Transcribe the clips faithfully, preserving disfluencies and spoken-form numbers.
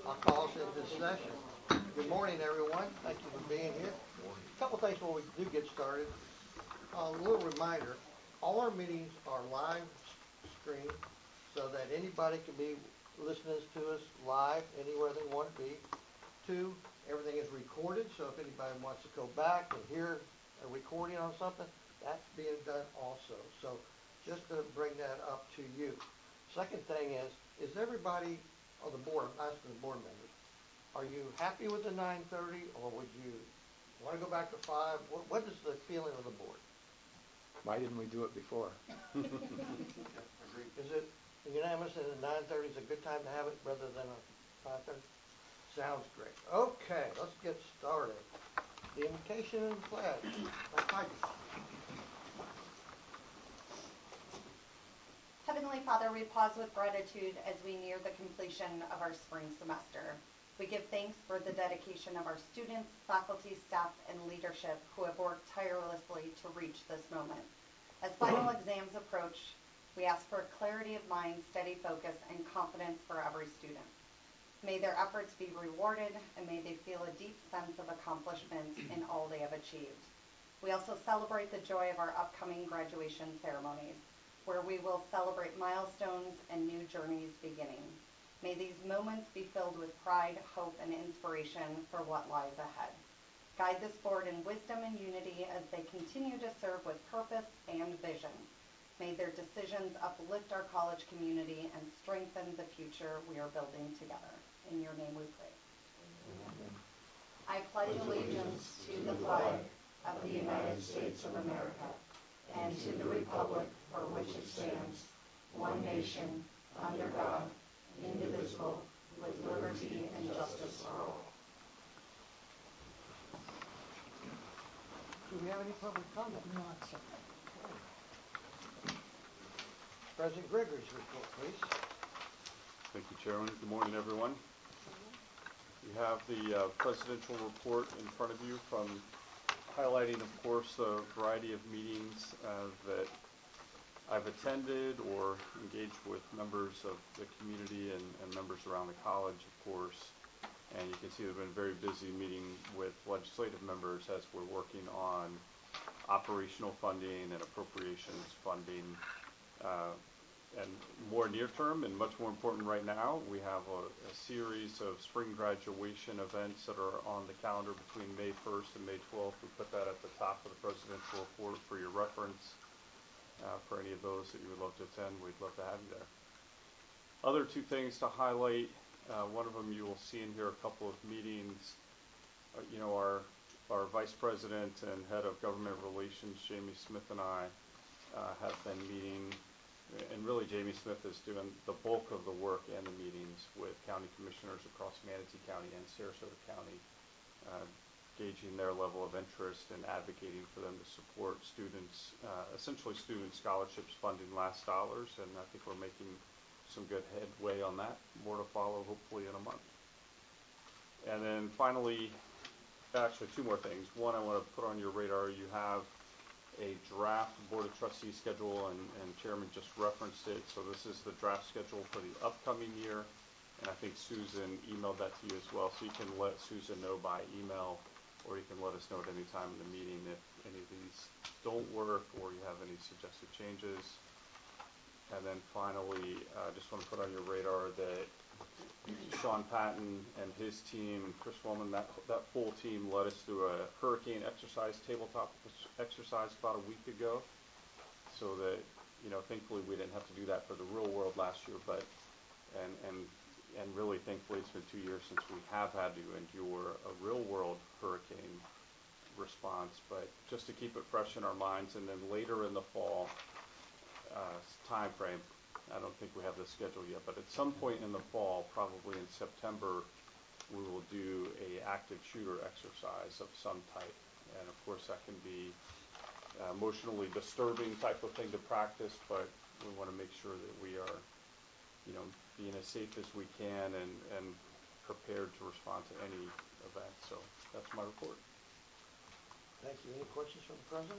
I'll call us into session. Good morning, everyone. Thank you for being here. A couple things before we do get started. A little reminder, all our meetings are live streamed so that anybody can be listening to us live anywhere they want to be. Two, everything is recorded, so if anybody wants to go back and hear a recording on something, that's being done also. So just to bring that up to you. Second thing is, is everybody on the board, I'm asking the board members, are you happy with the nine thirty, or would you want to go back to five? What, what is the feeling of the board? Why didn't we do it before? Is it unanimous that a nine thirty is a good time to have it rather than a five thirty? Sounds great. Okay, let's get started. The invocation and the pledge. Heavenly Father, we pause with gratitude as we near the completion of our spring semester. We give thanks for the dedication of our students, faculty, staff, and leadership who have worked tirelessly to reach this moment. As final exams approach, we ask for clarity of mind, steady focus, and confidence for every student. May their efforts be rewarded, and may they feel a deep sense of accomplishment in all they have achieved. We also celebrate the joy of our upcoming graduation ceremonies, where we will celebrate milestones and new journeys beginning. May these moments be filled with pride, hope, and inspiration for what lies ahead. Guide this board in wisdom and unity as they continue to serve with purpose and vision. May their decisions uplift our college community and strengthen the future we are building together. In your name we pray. Amen. I pledge allegiance to the flag of the United States of America and to the republic for which it stands, one nation, under God, indivisible, with liberty and justice for all. Do we have any public comment? No, sir. Okay. President Gregory's report, please. Thank you, Chairman. Good morning, everyone. You have the uh, presidential report in front of you, from highlighting, of course, a variety of meetings uh, that I've attended or engaged with members of the community and, and members around the college, of course. And you can see they've been very busy meeting with legislative members as we're working on operational funding and appropriations funding. Uh, and more near term and much more important right now, we have a, a series of spring graduation events that are on the calendar between May first and May twelfth. We put that at the top of the presidential report for your reference. Uh, for any of those that you would love to attend, we'd love to have you there. Other two things to highlight. Uh, one of them you will see in here, a couple of meetings. Uh, you know, our our vice president and head of government relations, Jamie Smith, and I uh, have been meeting, and really Jamie Smith is doing the bulk of the work and the meetings with county commissioners across Manatee County and Sarasota County, uh, gauging their level of interest and advocating for them to support students, uh, essentially student scholarships funding last dollars, and I think we're making some good headway on that. More to follow hopefully in a month. And then finally, actually two more things. One, I want to put on your radar, you have a draft Board of Trustees schedule, and, and Chairman just referenced it. So this is the draft schedule for the upcoming year, and I think Susan emailed that to you as well. So you can let Susan know by email, or you can let us know at any time in the meeting if any of these don't work or you have any suggested changes. And then finally, I uh, just want to put on your radar that Sean Patton and his team, and Chris Wellman, that, that full team led us through a hurricane exercise, tabletop exercise about a week ago. So that, you know, thankfully we didn't have to do that for the real world last year, but, and, and, and really thankfully it's been two years since we have had to endure a real world hurricane response, but just to keep it fresh in our minds. And then later in the fall, uh, time frame, I don't think we have the schedule yet, but at some point in the fall, probably in September, we will do a active shooter exercise of some type. And of course that can be uh, emotionally disturbing type of thing to practice, but we want to make sure that we are, you know, being as safe as we can and, and prepared to respond to any event. So that's my report. Thank you. Any questions from the President?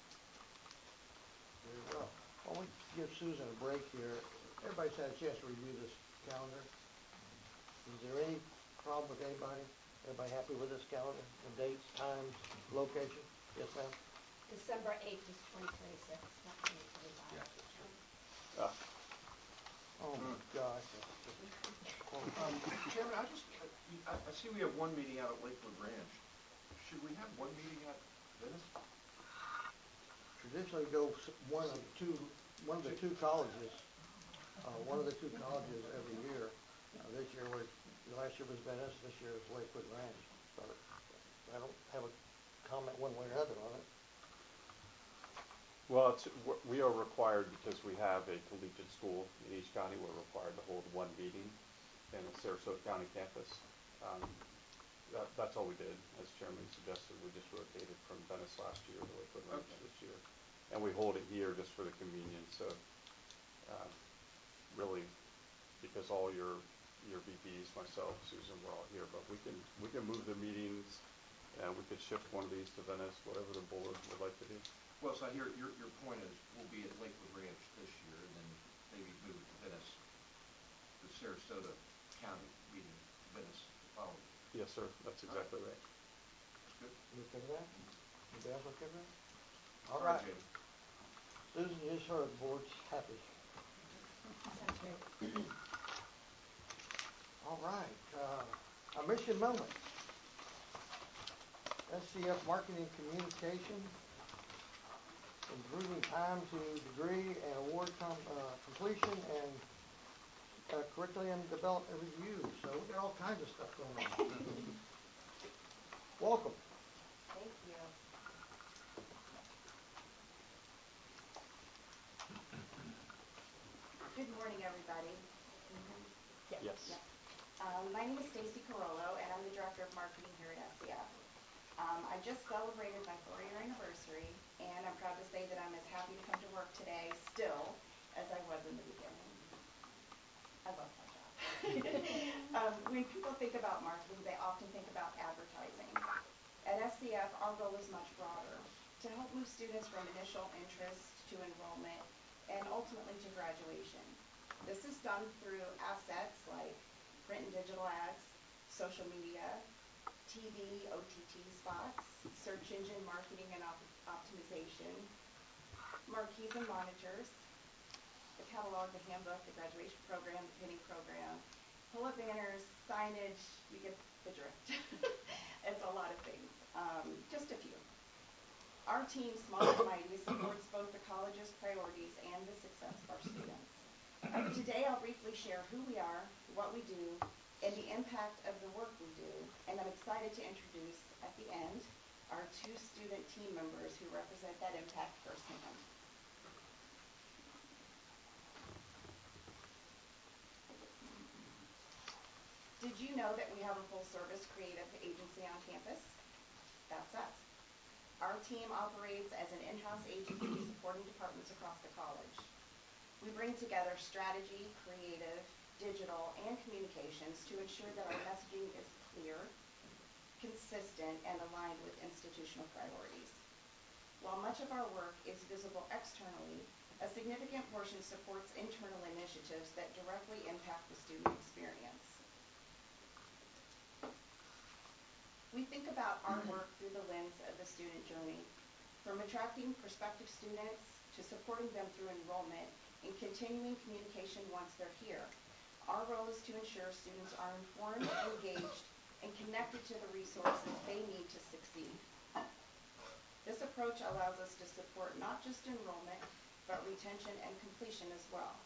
Very well. While we give Susan a break here, everybody's had a chance to review this calendar. Is there any job with anybody? Everybody happy with this calendar, the dates, times, location? Yes, ma'am? December eighth is twenty twenty-six, not twenty twenty-five. Uh, Oh my gosh. Um, Chairman, I just, I, I I see we have one meeting out at Lakewood Ranch. Should we have one meeting at Venice? Traditionally go s- one of the two, one of the two colleges, uh, one of the two colleges every year. Uh, this year was, last year was Venice, this year is Lakewood Ranch. But I don't have a comment one way or other on it. Well, it's, w- we are required, because we have a collegiate school in each county, we're required to hold one meeting in the Sarasota County campus. Um, that, that's all we did, as Chairman suggested. We just rotated from Venice last year to Lakewood Ranch Okay. this year. And we hold it here just for the convenience of, uh, really, because all your, your V Ps, myself, Susan, we're all here, but we can, we can move the meetings, and we could shift one of these to Venice, whatever the board would like to do. Well, so here, your, your point is, we'll be at Lakewood Ranch this year, and then maybe move it to Venice, the Sarasota County meeting, Venice, the following. Yes, sir, that's exactly right. That's good. You okay with that? Anybody else okay with that? All Sorry, right. Jamie. Susan, you just heard the board's happy. Sounds great. All right, uh, our mission moment. S C F Marketing Communication, improving time to degree and award com, uh, completion and uh, curriculum development review. So we got all kinds of stuff going on. Welcome. Thank you. Good morning, everybody. Can you hear me? Yes. Yes. Um, my name is Stacy Carollo, and I'm the Director of Marketing here at S C F. Um, I just celebrated my four-year anniversary, and I'm proud to say that I'm as happy to come to work today still as I was in the beginning. I love my job. um, when people think about marketing, they often think about advertising. At S C F, our role is much broader, to help move students from initial interest to enrollment and ultimately to graduation. This is done through assets like print and digital ads, social media, T V, O T T spots, search engine marketing and op optimization, marquees and monitors, the catalog, the handbook, the graduation program, the pinning program, pull-up banners, signage, you get the drift. It's a lot of things, um, just a few. Our team, Small and Mighty, supports both the college's priorities and the success of our students. Uh, today I'll briefly share who we are, what we do, and the impact of the work we do, and I'm excited to introduce, at the end, our two student team members who represent that impact firsthand. Did you know that we have a full-service creative agency on campus? That's us. Our team operates as an in-house agency supporting departments across the college. We bring together strategy, creative, digital, and communications to ensure that our messaging is clear, consistent, and aligned with institutional priorities. While much of our work is visible externally, a significant portion supports internal initiatives that directly impact the student experience. We think about our work through the lens of the student journey, from attracting prospective students to supporting them through enrollment and continuing communication once they're here. Our role is to ensure students are informed, engaged, and connected to the resources they need to succeed. This approach allows us to support not just enrollment, but retention and completion as well.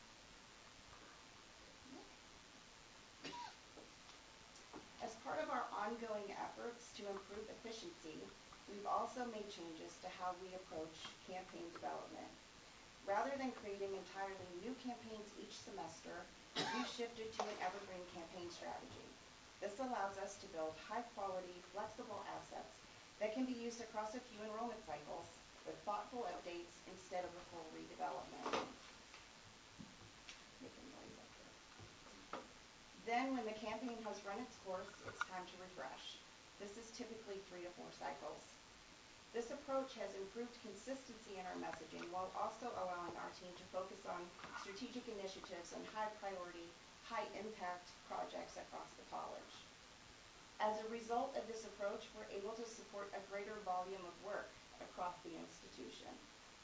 As part of our ongoing efforts to improve efficiency, we've also made changes to how we approach campaign development. Rather than creating entirely new campaigns each semester, we've shifted to an evergreen campaign strategy. This allows us to build high-quality, flexible assets that can be used across a few enrollment cycles with thoughtful updates instead of a full redevelopment. Making noise up here. Then, when the campaign has run its course, it's time to refresh. This is typically three to four cycles. This approach has improved consistency in our messaging while also allowing our team to focus on strategic initiatives and high-priority, high-impact projects across the college. As a result of this approach, we're able to support a greater volume of work across the institution.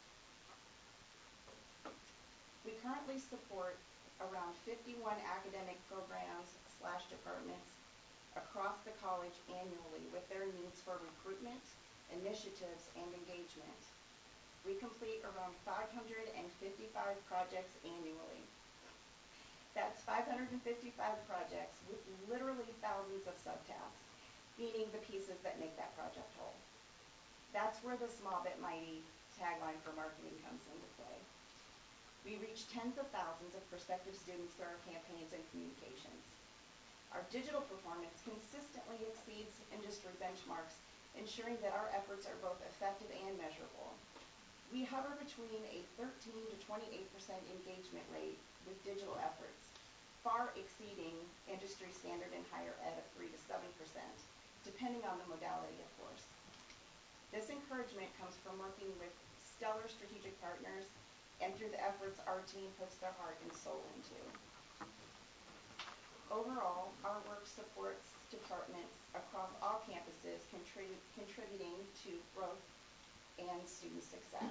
We currently support around fifty-one academic programs slash departments across the college annually with their needs for recruitment, initiatives, and engagement. We complete around five hundred fifty-five projects annually. That's five hundred fifty-five projects with literally thousands of subtasks, meaning the pieces that make that project whole. That's where the small but mighty tagline for marketing comes into play. We reach tens of thousands of prospective students through our campaigns and communications. Our digital performance consistently exceeds industry benchmarks, ensuring that our efforts are both effective and measurable. We hover between a thirteen to twenty-eight percent engagement rate with digital efforts, far exceeding industry standard in higher ed of three to seven percent, depending on the modality, of course. This encouragement comes from working with stellar strategic partners and through the efforts our team puts their heart and soul into. Overall, our work supports departments across all campuses, contrib- contributing to growth and student success.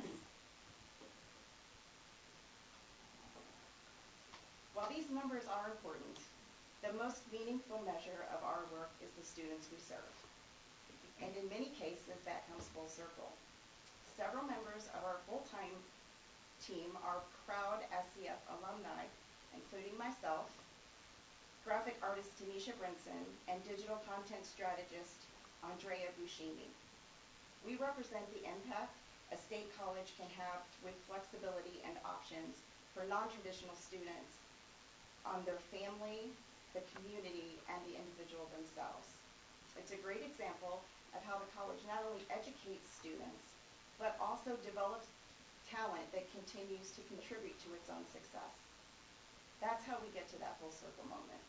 While these numbers are important, the most meaningful measure of our work is the students we serve. And in many cases, that comes full circle. Several members of our full-time team are proud S C F alumni, including myself, graphic artist Tanisha Brinson, and digital content strategist Andrea Buscemi. We represent the impact a state college can have with flexibility and options for non-traditional students on their family, the community, and the individual themselves. It's a great example of how the college not only educates students, but also develops talent that continues to contribute to its own success. That's how we get to that full circle moment.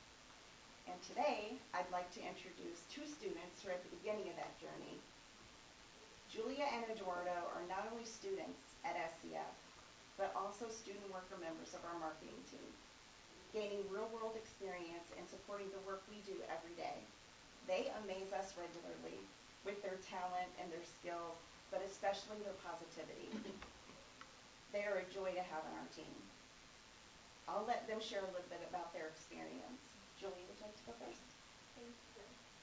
And today, I'd like to introduce two students who are at the beginning of that journey. Julia and Eduardo are not only students at S C F, but also student worker members of our marketing team, gaining real-world experience and supporting the work we do every day. They amaze us regularly with their talent and their skills, but especially their positivity. They are a joy to have on our team. I'll let them share a little bit about their experience. Julie, would you like to go first? Thank you.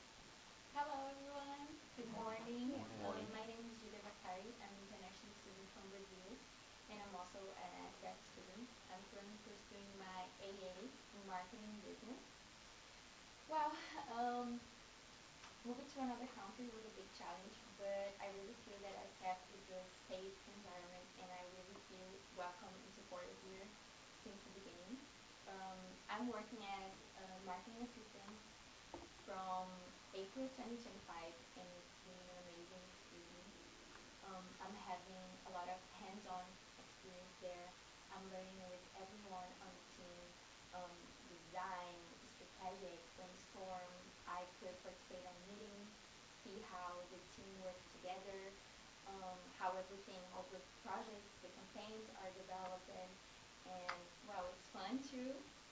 Hello, everyone. Good morning. Good morning. Um, my name is Julia Bakari. I'm an international student from Brazil, and I'm also an S C F student. I'm currently pursuing my A A in marketing and business. Well, um, moving to another country was a big challenge, but I really feel that S C F is a safe environment, and I really feel welcome and supported here since the beginning. Um, I'm working as a marketing assistant from April twenty twenty-five, and it's been an amazing experience. Um, I'm having a lot of hands-on experience there. I'm learning with everyone on the team, um, design, strategic, brainstorm. I could participate on meetings, see how the team works together, um, how everything, all the projects, the campaigns are developed, and, and well, it's fun too.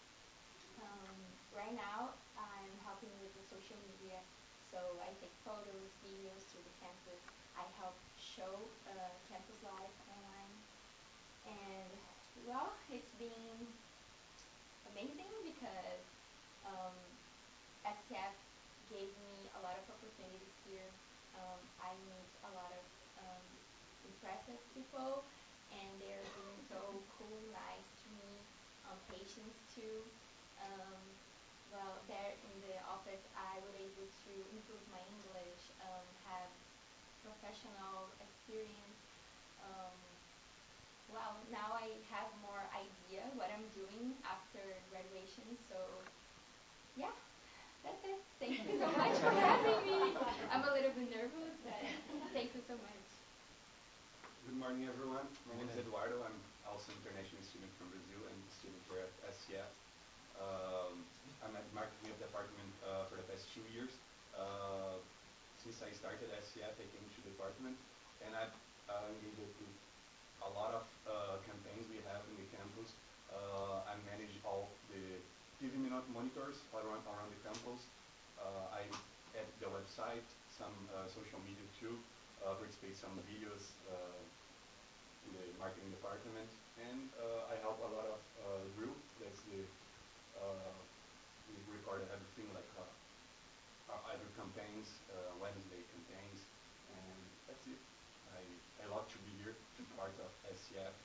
Um, right now, I'm helping with the social media, so I take photos, videos through the campus. I help show uh, campus life online, and well, it's been amazing because um, S C F gave me a lot of opportunities here. Um, I meet a lot of um, impressive people, and they're being so cool, nice to me, um, patients too. Um, well, there in the office, I was able to improve my English, um, have professional experience. Um, well, now I have more idea what I'm doing after graduation. So, yeah, that's it. Thank you so much for having me. I'm a little bit nervous, but thank you so much. Good morning, everyone. My name is Eduardo. I'm also an international student from Brazil and student here at S C F. Um, I'm at the marketing department uh, for the past two years. Uh, since I started S C F, I came to the department, and I've uh, engaged with a lot of uh, campaigns we have in the campus. Uh, I manage all the P V monitors around, around the campus. Uh, I at the website, some uh, social media too, uh, participate some videos uh, in the marketing department, and uh, I help a lot of uh, Drew. That's the uh, we recorded everything like uh, our other campaigns, uh, Wednesday campaigns, and that's it. I I love to be here, to be part of S C F.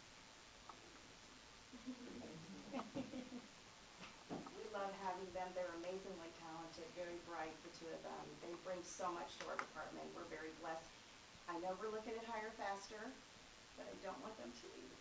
We love having them. They're amazingly talented, very bright, the two of them. They bring so much to our department. We're very blessed. I know we're looking at hire faster, but I don't want them to leave.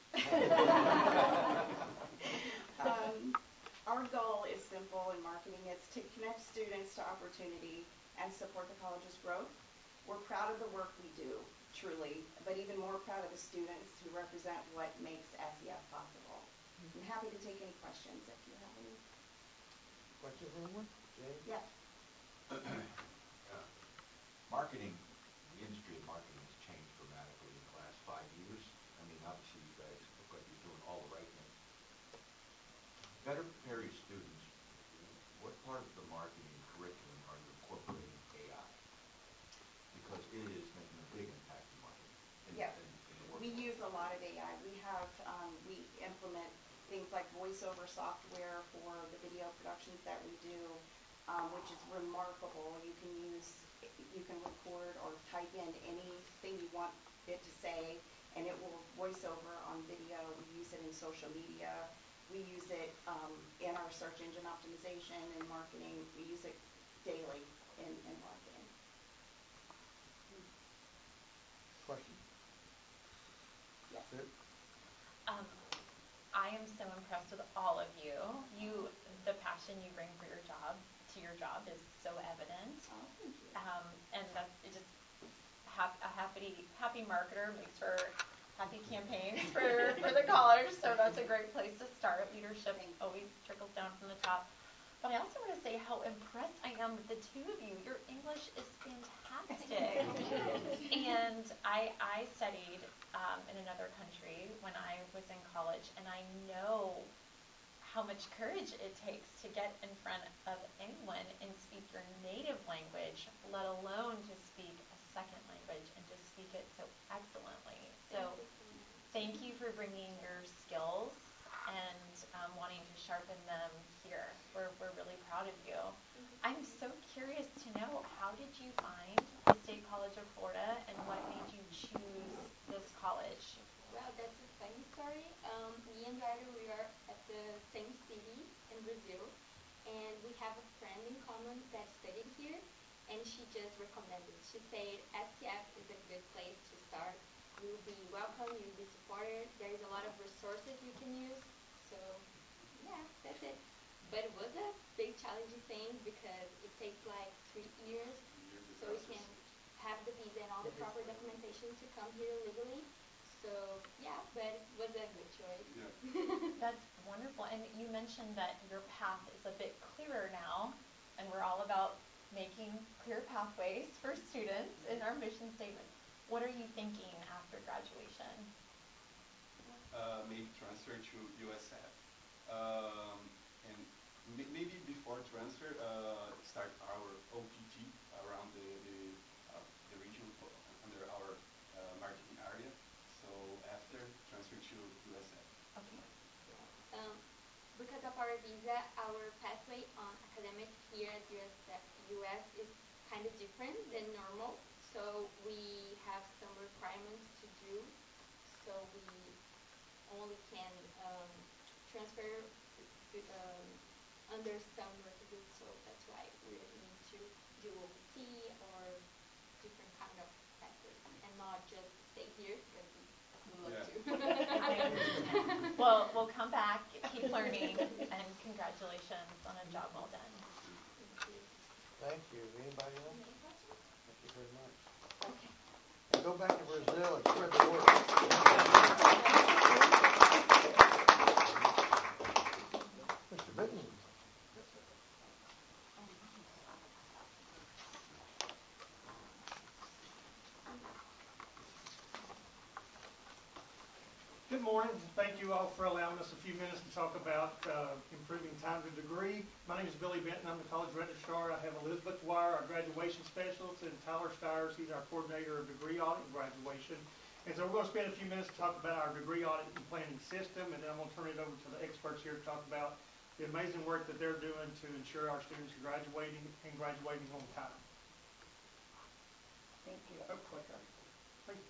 um, our goal is simple in marketing. It's to connect students to opportunity and support the college's growth. We're proud of the work we do, truly, but even more proud of the students who represent what makes S E F possible. I'm happy to take any questions if you have any. Questions, anyone? James? Yes. Uh, Marketing, the industry of marketing has changed dramatically in the last five years. I mean, obviously you guys look like you're doing all the right things. Better prepare your students, what part of the marketing curriculum are you incorporating A I? Because it is making a big impact in marketing. In, Yeah. in, in the We workforce. use a lot of A I. We have, um, we implement things like voiceover software for the video productions that we do, um, which is remarkable. You can use, you can record or type in anything you want it to say, and it will voice over on video. We use it in social media. We use it um, in our search engine optimization and marketing. We use it daily in, in marketing. Question? Yes. Sue? Um, I am so impressed with all of you. You, the passion you bring for your job, to your job is so evident. Oh, thank you. Um, and that's it just hap- a happy, happy marketer makes for happy campaigns for, for the college. So that's a great place to start. Leadership always trickles down from the top. But I also want to say how impressed I am with the two of you. Your English is fantastic. And I, I studied um, in another country when I was in college, and I know how much courage it takes to get in front of anyone and speak your native language, let alone to speak a second language and to speak it so excellently. So thank you for bringing your skills and um, wanting to sharpen them here. We're, we're really proud of you. I'm so curious to know, how did you find the State College of Florida and what made you choose this college? Well, that's a funny story. Um, me and Eduardo, we are at the same city in Brazil, and we have a friend in common that studied here, and she just recommended. She said S C F is a good place to start. You will be welcome, you will be supported. There is a lot of resources you can use. So, yeah, that's it. But it was a big challenging thing because it takes like three years, Years of so you process. can have the visa and all the proper documentation to come here legally. So, yeah, but it was a good choice. Yeah. That's wonderful. And you mentioned that your path is a bit clearer now, and we're all about making clear pathways for students in our mission statement. What are you thinking after graduation? Uh, maybe transfer to U S F. Um, and m- maybe before transfer, uh, start our O P T around the the, uh, the region o- under our uh, marketing area. So after transfer to U S F. Okay. Um, because of our visa, our pathway on academic here at U S, U S is kind of different than normal. So we have some requirements to do. So we only can um, transfer um, under some requisites. So that's why we need to do O P T or different kind of pathways, and not just stay here because we would love Yeah. to. I understand. Well, we'll come back, keep learning, and congratulations on a job well done. Thank you. Thank you. Anybody else? Any questions? Thank you very much. Okay. And go back to Brazil and spread the word. Mister Bitten. Good morning. Thank you all for allowing us a few minutes to talk about uh, improving time to degree. My name is Billy Benton. I'm the college registrar. I have Elizabeth Dwyer, our graduation specialist, and Tyler Stires. He's our coordinator of degree audit and graduation. And so we're going to spend a few minutes to talk about our degree audit and planning system, and then I'm going to turn it over to the experts here to talk about the amazing work that they're doing to ensure our students are graduating and graduating on time. Thank you. Oh, clicker. Please.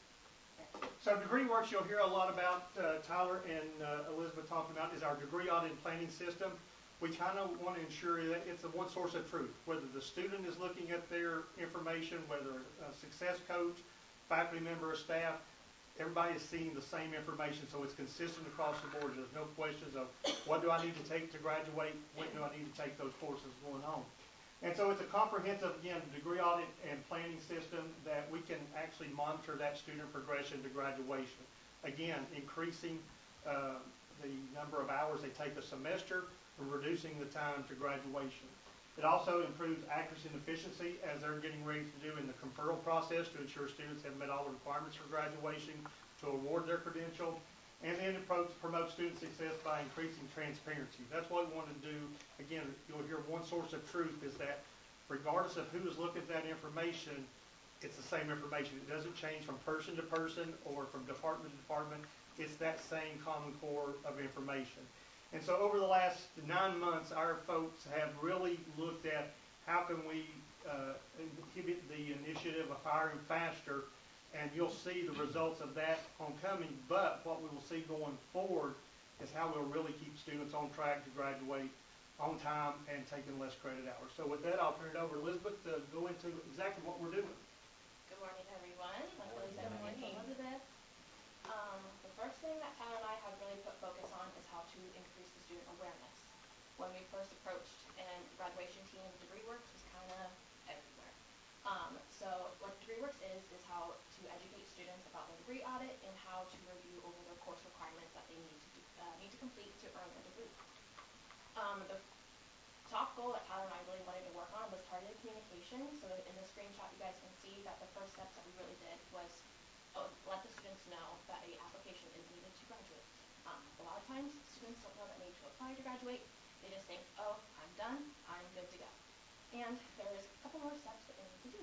So DegreeWorks, you'll hear a lot about, uh, Tyler and uh, Elizabeth talking about, is our degree audit and planning system. We kind of want to ensure that it's the one source of truth, whether the student is looking at their information, whether a success coach, faculty member, or staff, everybody is seeing the same information, so it's consistent across the board. There's no questions of what do I need to take to graduate, when do I need to take those courses going on. And so it's a comprehensive, again, degree audit and planning system that we can actually monitor that student progression to graduation. Again, increasing uh, the number of hours they take a semester and reducing the time to graduation. It also improves accuracy and efficiency as they're getting ready to do in the conferral process to ensure students have met all the requirements for graduation to award their credential. And then it promotes student success by increasing transparency. That's what we want to do. Again, you'll hear one source of truth is that regardless of who is looking at that information, it's the same information. It doesn't change from person to person or from department to department. It's that same common core of information. And so over the last nine months, our folks have really looked at how can we uh, inhibit the initiative of hiring faster. And you'll see the results of that on coming, but what we will see going forward is how we'll really keep students on track to graduate on time and taking less credit hours. So with that, I'll turn it over to Elizabeth to go into exactly what we're doing. Good morning, everyone. Like Billy said, my name is Elizabeth. Um, the first thing that Tyler and I have really put focus on is how to increase the student awareness. When we first approached, and the graduation team of DegreeWorks was kind of everywhere. Um, so what DegreeWorks is, is how to educate students about their degree audit and how to review over their course requirements that they need to do, uh, need to complete to earn their degree. Um, the top goal that Tyler and I really wanted to work on was targeted communication. So in the screenshot, you guys can see that the first steps that we really did was oh, let the students know that a application is needed to graduate. Um, a lot of times, students don't know that they need to apply to graduate. They just think, oh, I'm done, I'm good to go. And there's a couple more steps that they need to do.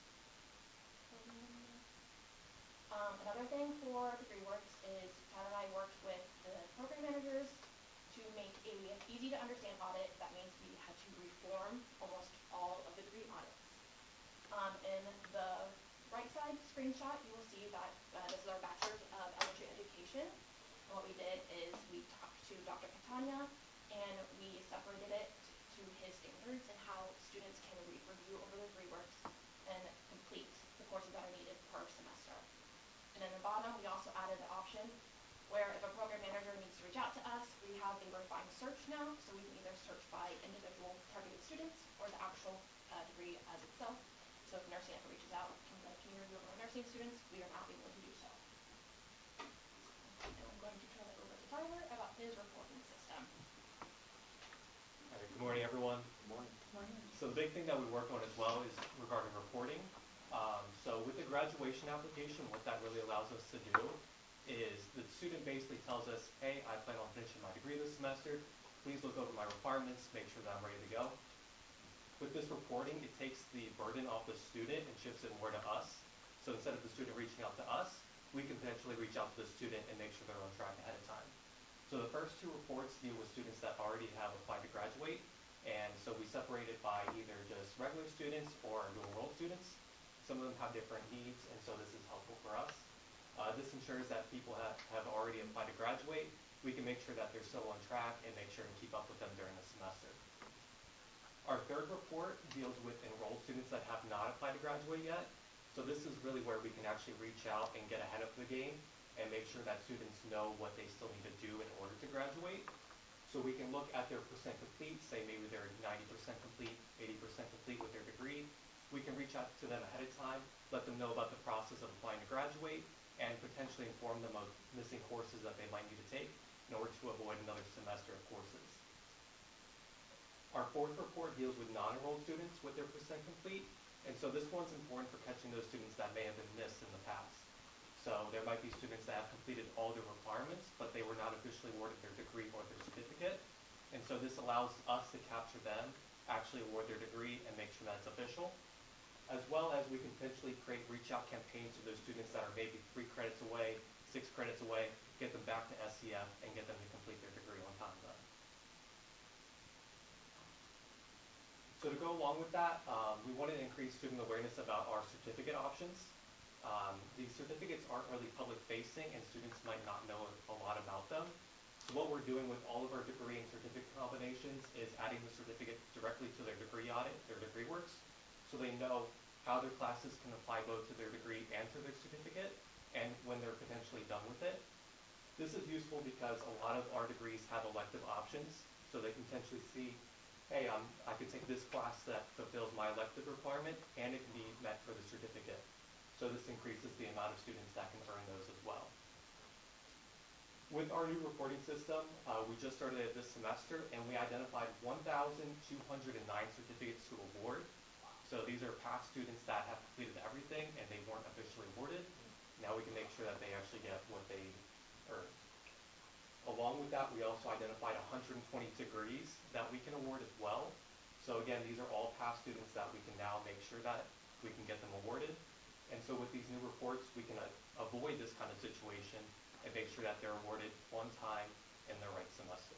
Um, another thing for DegreeWorks is Tyler and I worked with the program managers to make a easy to understand audit. That means we had to reform almost all of the degree audits. Um, in the right side screenshot, you will see that uh, this is our Bachelor's of Elementary Education. And what we did is we talked to Doctor Catania and we separated it to his standards and how students can re review over their DegreeWorks and complete the courses that are needed per semester. And then at the bottom, we also added the option where if a program manager needs to reach out to us, we have a refined search now, so we can either search by individual targeted students or the actual uh, degree as itself. So if Nursing ever reaches out and like, can you review over nursing students, we are now able to do so. And I'm going to turn it over to Tyler about his reporting system. All right, good morning, everyone. Good morning. Morning. So the big thing that we work on as well is regarding reporting. Um, so with the graduation application, what that really allows us to do is the student basically tells us, hey, I plan on finishing my degree this semester. Please look over my requirements, make sure that I'm ready to go. With this reporting, it takes the burden off the student and shifts it more to us. So instead of the student reaching out to us, we can potentially reach out to the student and make sure they're on track ahead of time. So the first two reports deal with students that already have applied to graduate. And so we separate it by either just regular students or dual enrolled students. Some of them have different needs, and so this is helpful for us. Uh, this ensures that people have, have already applied to graduate. We can make sure that they're still on track and make sure and keep up with them during the semester. Our third report deals with enrolled students that have not applied to graduate yet. So this is really where we can actually reach out and get ahead of the game and make sure that students know what they still need to do in order to graduate. So we can look at their percent complete, say maybe they're ninety percent complete, eighty percent complete with their degree. We can reach out to them ahead of time, let them know about the process of applying to graduate, and potentially inform them of missing courses that they might need to take in order to avoid another semester of courses. Our fourth report deals with non-enrolled students with their percent complete, and so this one's important for catching those students that may have been missed in the past. So there might be students that have completed all the requirements, but they were not officially awarded their degree or their certificate. And so this allows us to capture them, actually award their degree, and make sure that's official. As well as we can potentially create reach out campaigns to those students that are maybe three credits away, six credits away, get them back to S C F and get them to complete their degree on time then. So to go along with that, um, we wanted to increase student awareness about our certificate options. Um, these certificates aren't really public facing and students might not know a lot about them. So what we're doing with all of our degree and certificate combinations is adding the certificate directly to their degree audit, their degree works, so they know how their classes can apply both to their degree and to their certificate, and when they're potentially done with it. This is useful because a lot of our degrees have elective options, so they can potentially see, hey, um, I could take this class that fulfills my elective requirement, and it can be met for the certificate. So this increases the amount of students that can earn those as well. With our new reporting system, uh, we just started it this semester, and we identified one thousand two hundred nine certificates to award. So these are past students that have completed everything and they weren't officially awarded. Now we can make sure that they actually get what they earned. Along with that, we also identified one hundred twenty degrees that we can award as well. So again, these are all past students that we can now make sure that we can get them awarded. And so with these new reports, we can uh, avoid this kind of situation and make sure that they're awarded on time in the right semester.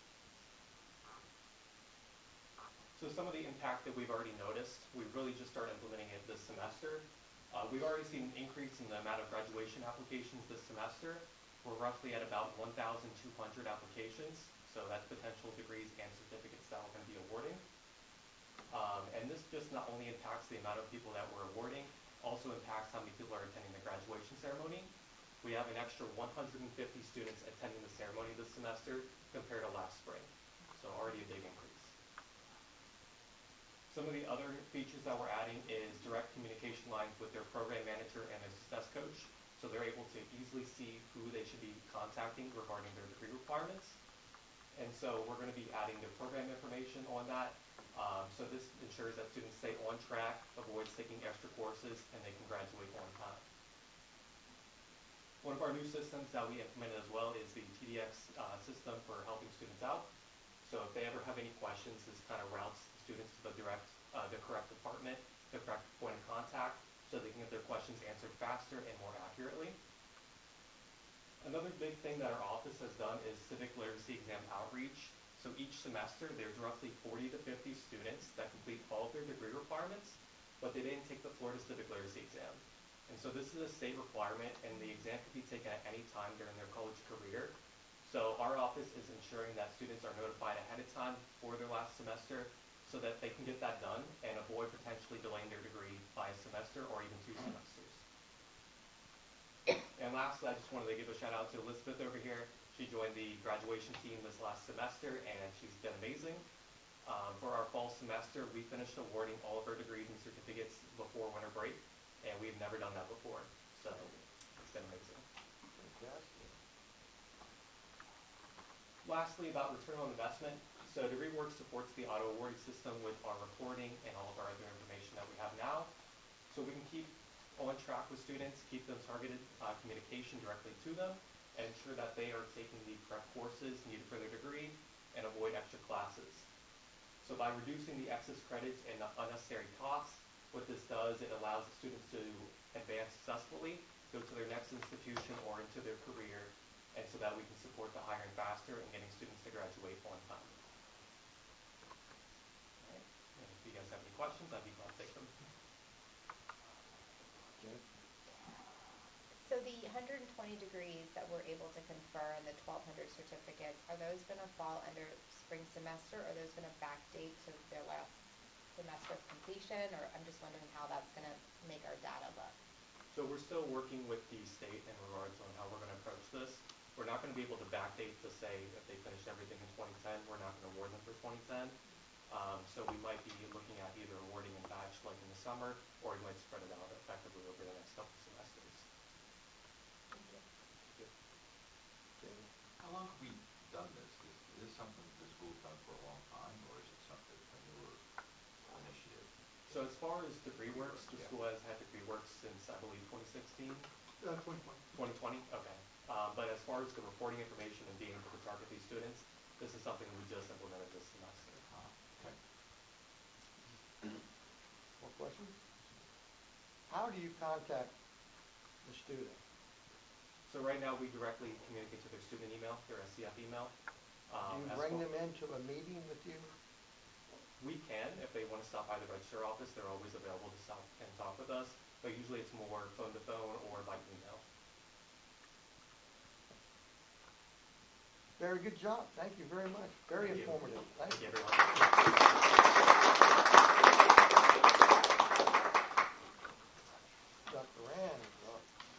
So some of the impact that we've already noticed, we really just started implementing it this semester. Uh, we've already seen an increase in the amount of graduation applications this semester. We're roughly at about one thousand two hundred applications, so that's potential degrees and certificates that we're going to be awarding. Um, and this just not only impacts the amount of people that we're awarding, also impacts how many people are attending the graduation ceremony. We have an extra one hundred fifty students attending the ceremony this semester compared to last spring, so already a big increase. Some of the other features that we're adding is direct communication lines with their program manager and their success coach, so they're able to easily see who they should be contacting regarding their degree requirements. And so we're going to be adding the program information on that. Um, so this ensures that students stay on track, avoids taking extra courses, and they can graduate on time. One of our new systems that we implemented as well is the T D X uh, system for helping students out. So if they ever have any questions, this kind of routes students to the direct, uh, the correct department, the correct point of contact, so they can get their questions answered faster and more accurately. Another big thing that our office has done is civic literacy exam outreach. So each semester, there's roughly forty to fifty students that complete all of their degree requirements, but they didn't take the Florida Civic Literacy exam. And so this is a state requirement, and the exam can be taken at any time during their college career. So our office is ensuring that students are notified ahead of time for their last semester so that they can get that done and avoid potentially delaying their degree by a semester or even two semesters. And lastly, I just wanted to give a shout out to Elizabeth over here. She joined the graduation team this last semester and she's been amazing. Um, for our fall semester, we finished awarding all of our degrees and certificates before winter break, and we've never done that before. So it's been amazing. Fantastic. Lastly, about return on investment. So DegreeWorks supports the auto awarding system with our reporting and all of our other information that we have now. So we can keep on track with students, keep them targeted uh, communication directly to them, and ensure that they are taking the correct courses needed for their degree and avoid extra classes. So by reducing the excess credits and the unnecessary costs, what this does, it allows the students to advance successfully, go to their next institution or into their career, and so that we can support the hiring faster and getting students to graduate on time. All right. And if you guys have any questions, I'd be glad to take them. Jen? So the one hundred twenty degrees that we're able to confer and the twelve hundred certificates, are those going to fall under spring semester, or are those going to backdate to their last semester of completion? Or I'm just wondering how that's going to make our data look. So we're still working with the state in regards on how we're going to approach this. We're not going to be able to backdate to say if they finished everything in twenty ten, we're not going to award them for twenty ten. Um, so we might be looking at either awarding in batch like in the summer, or we might spread it out effectively over the next couple semesters. Thank you. Jamie? How long have we done this? Is, is this something the school's done for a long time, or is it something, a newer initiative? So as far as DegreeWorks, the Yeah. school has had DegreeWorks since I believe twenty sixteen. Uh, twenty twenty. twenty twenty? Okay. Um, but as far as the reporting information and being able to target these students, this is something we just implemented this semester. Ah, okay. More questions? How do you contact the student? So right now, we directly communicate to their student email, their S C F email. Do Um, you as bring for- them into a meeting with you? We can, if they want to stop by the register office, they're always available to stop and talk with us, but usually it's more phone to phone or by email. Very good job. Thank you very much. Very Thank you. informative. Thank Thank you. you, everyone. Doctor Rand is up.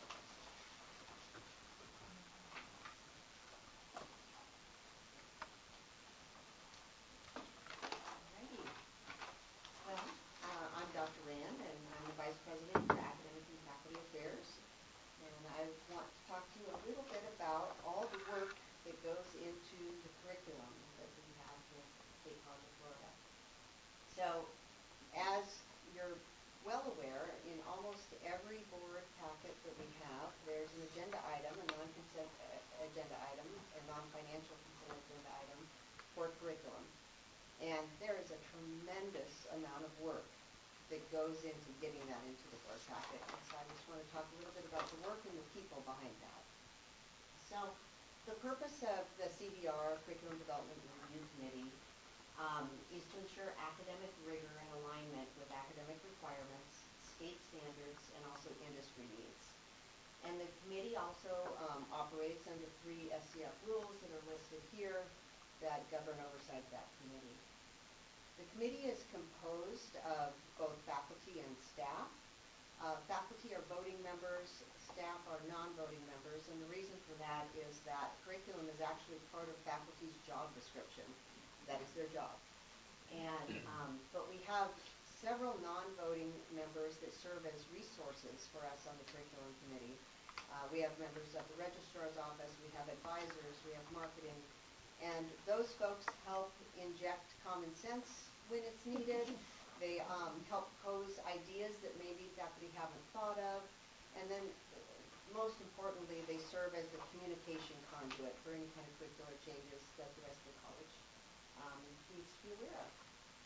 Alrighty. Well, uh, I'm Doctor Rand, and I'm the Vice President for Academic and Faculty Affairs. And I want to talk to you a little bit about all the work that goes into the curriculum that we have with State College of Florida. So, as you're well aware, in almost every board packet that we have, there's an agenda item, a non-consent uh, agenda item, or non-financial consent agenda item for curriculum. And there is a tremendous amount of work that goes into getting that into the board packet. And so I just want to talk a little bit about the work and the people behind that. So the purpose of the C D R, Curriculum Development and Review Committee, um, is to ensure academic rigor and alignment with academic requirements, state standards, and also industry needs. And the committee also um, operates under three S C F rules that are listed here that govern oversight of that committee. The committee is composed of both faculty and staff. Uh, faculty are voting members, staff are non-voting members, and the reason for that is that curriculum is actually part of faculty's job description. That is their job. And, um, but we have several non-voting members that serve as resources for us on the curriculum committee. Uh, we have members of the registrar's office, we have advisors, we have marketing, and those folks help inject common sense when it's needed. They um, help pose ideas that maybe faculty haven't thought of. And then, most importantly, they serve as the communication conduit for any kind of curricular changes that the rest of the college um, needs to be aware of.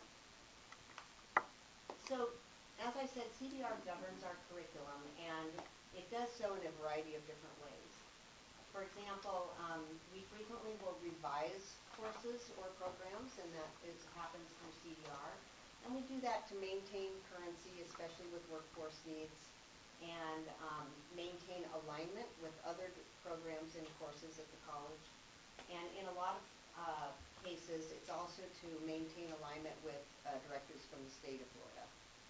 So, as I said, C D R governs our curriculum, and it does so in a variety of different ways. For example, um, we frequently will revise courses or programs, and that is, happens through C D R. And we do that to maintain currency, especially with workforce needs, and um, maintain alignment with other programs and courses at the college. And in a lot of uh, cases, it's also to maintain alignment with uh, directives from the state of Florida.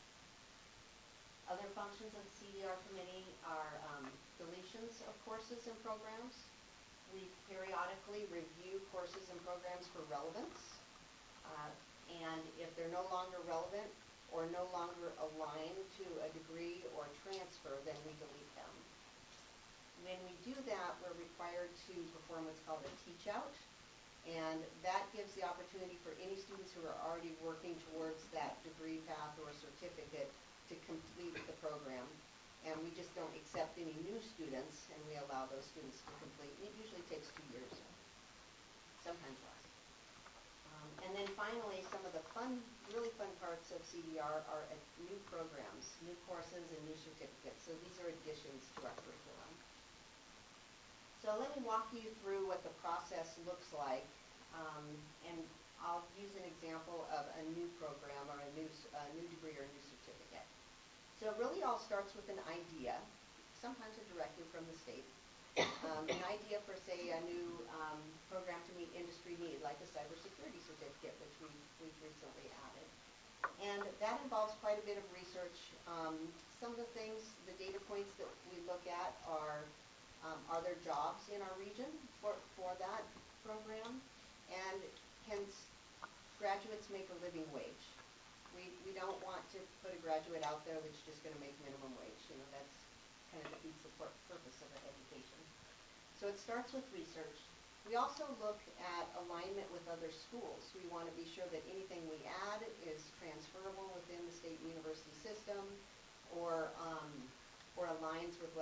Other functions of the C D R committee are um, deletions of courses and programs. We periodically review courses and programs for relevance. Uh, and if they're no longer relevant or no longer aligned to a degree or transfer, then we delete them. When we do that, we're required to perform what's called a teach out. And that gives the opportunity for any students who are already working towards that degree path or certificate to complete the program. And we just don't accept any new students, and we allow those students to complete. And it usually takes two years, sometimes less. Um, and then finally, some of the fun, really fun parts of C D R are uh, new programs, new courses, and new certificates. So these are additions to our curriculum. So let me walk you through what the process looks like, um, and I'll use an example of a new program or a new, a new degree or a new certificate. So it really all starts with an idea, sometimes a directive from the state, um, an idea for, say, a new um, program to meet industry need, like a cybersecurity certificate, which we, we've recently added. And that involves quite a bit of research. Um, some of the things, the data points that we look at are, um, are there jobs in our region for, for that program? And can graduates make a living wage? We, we don't want to put a graduate out there that's just going to make minimum wage. You know, that's kind of defeats the purpose of education. So it starts with research. We also look at alignment with other schools. We want to be sure that anything we add is transferable within the state university system, or um, or aligns with what other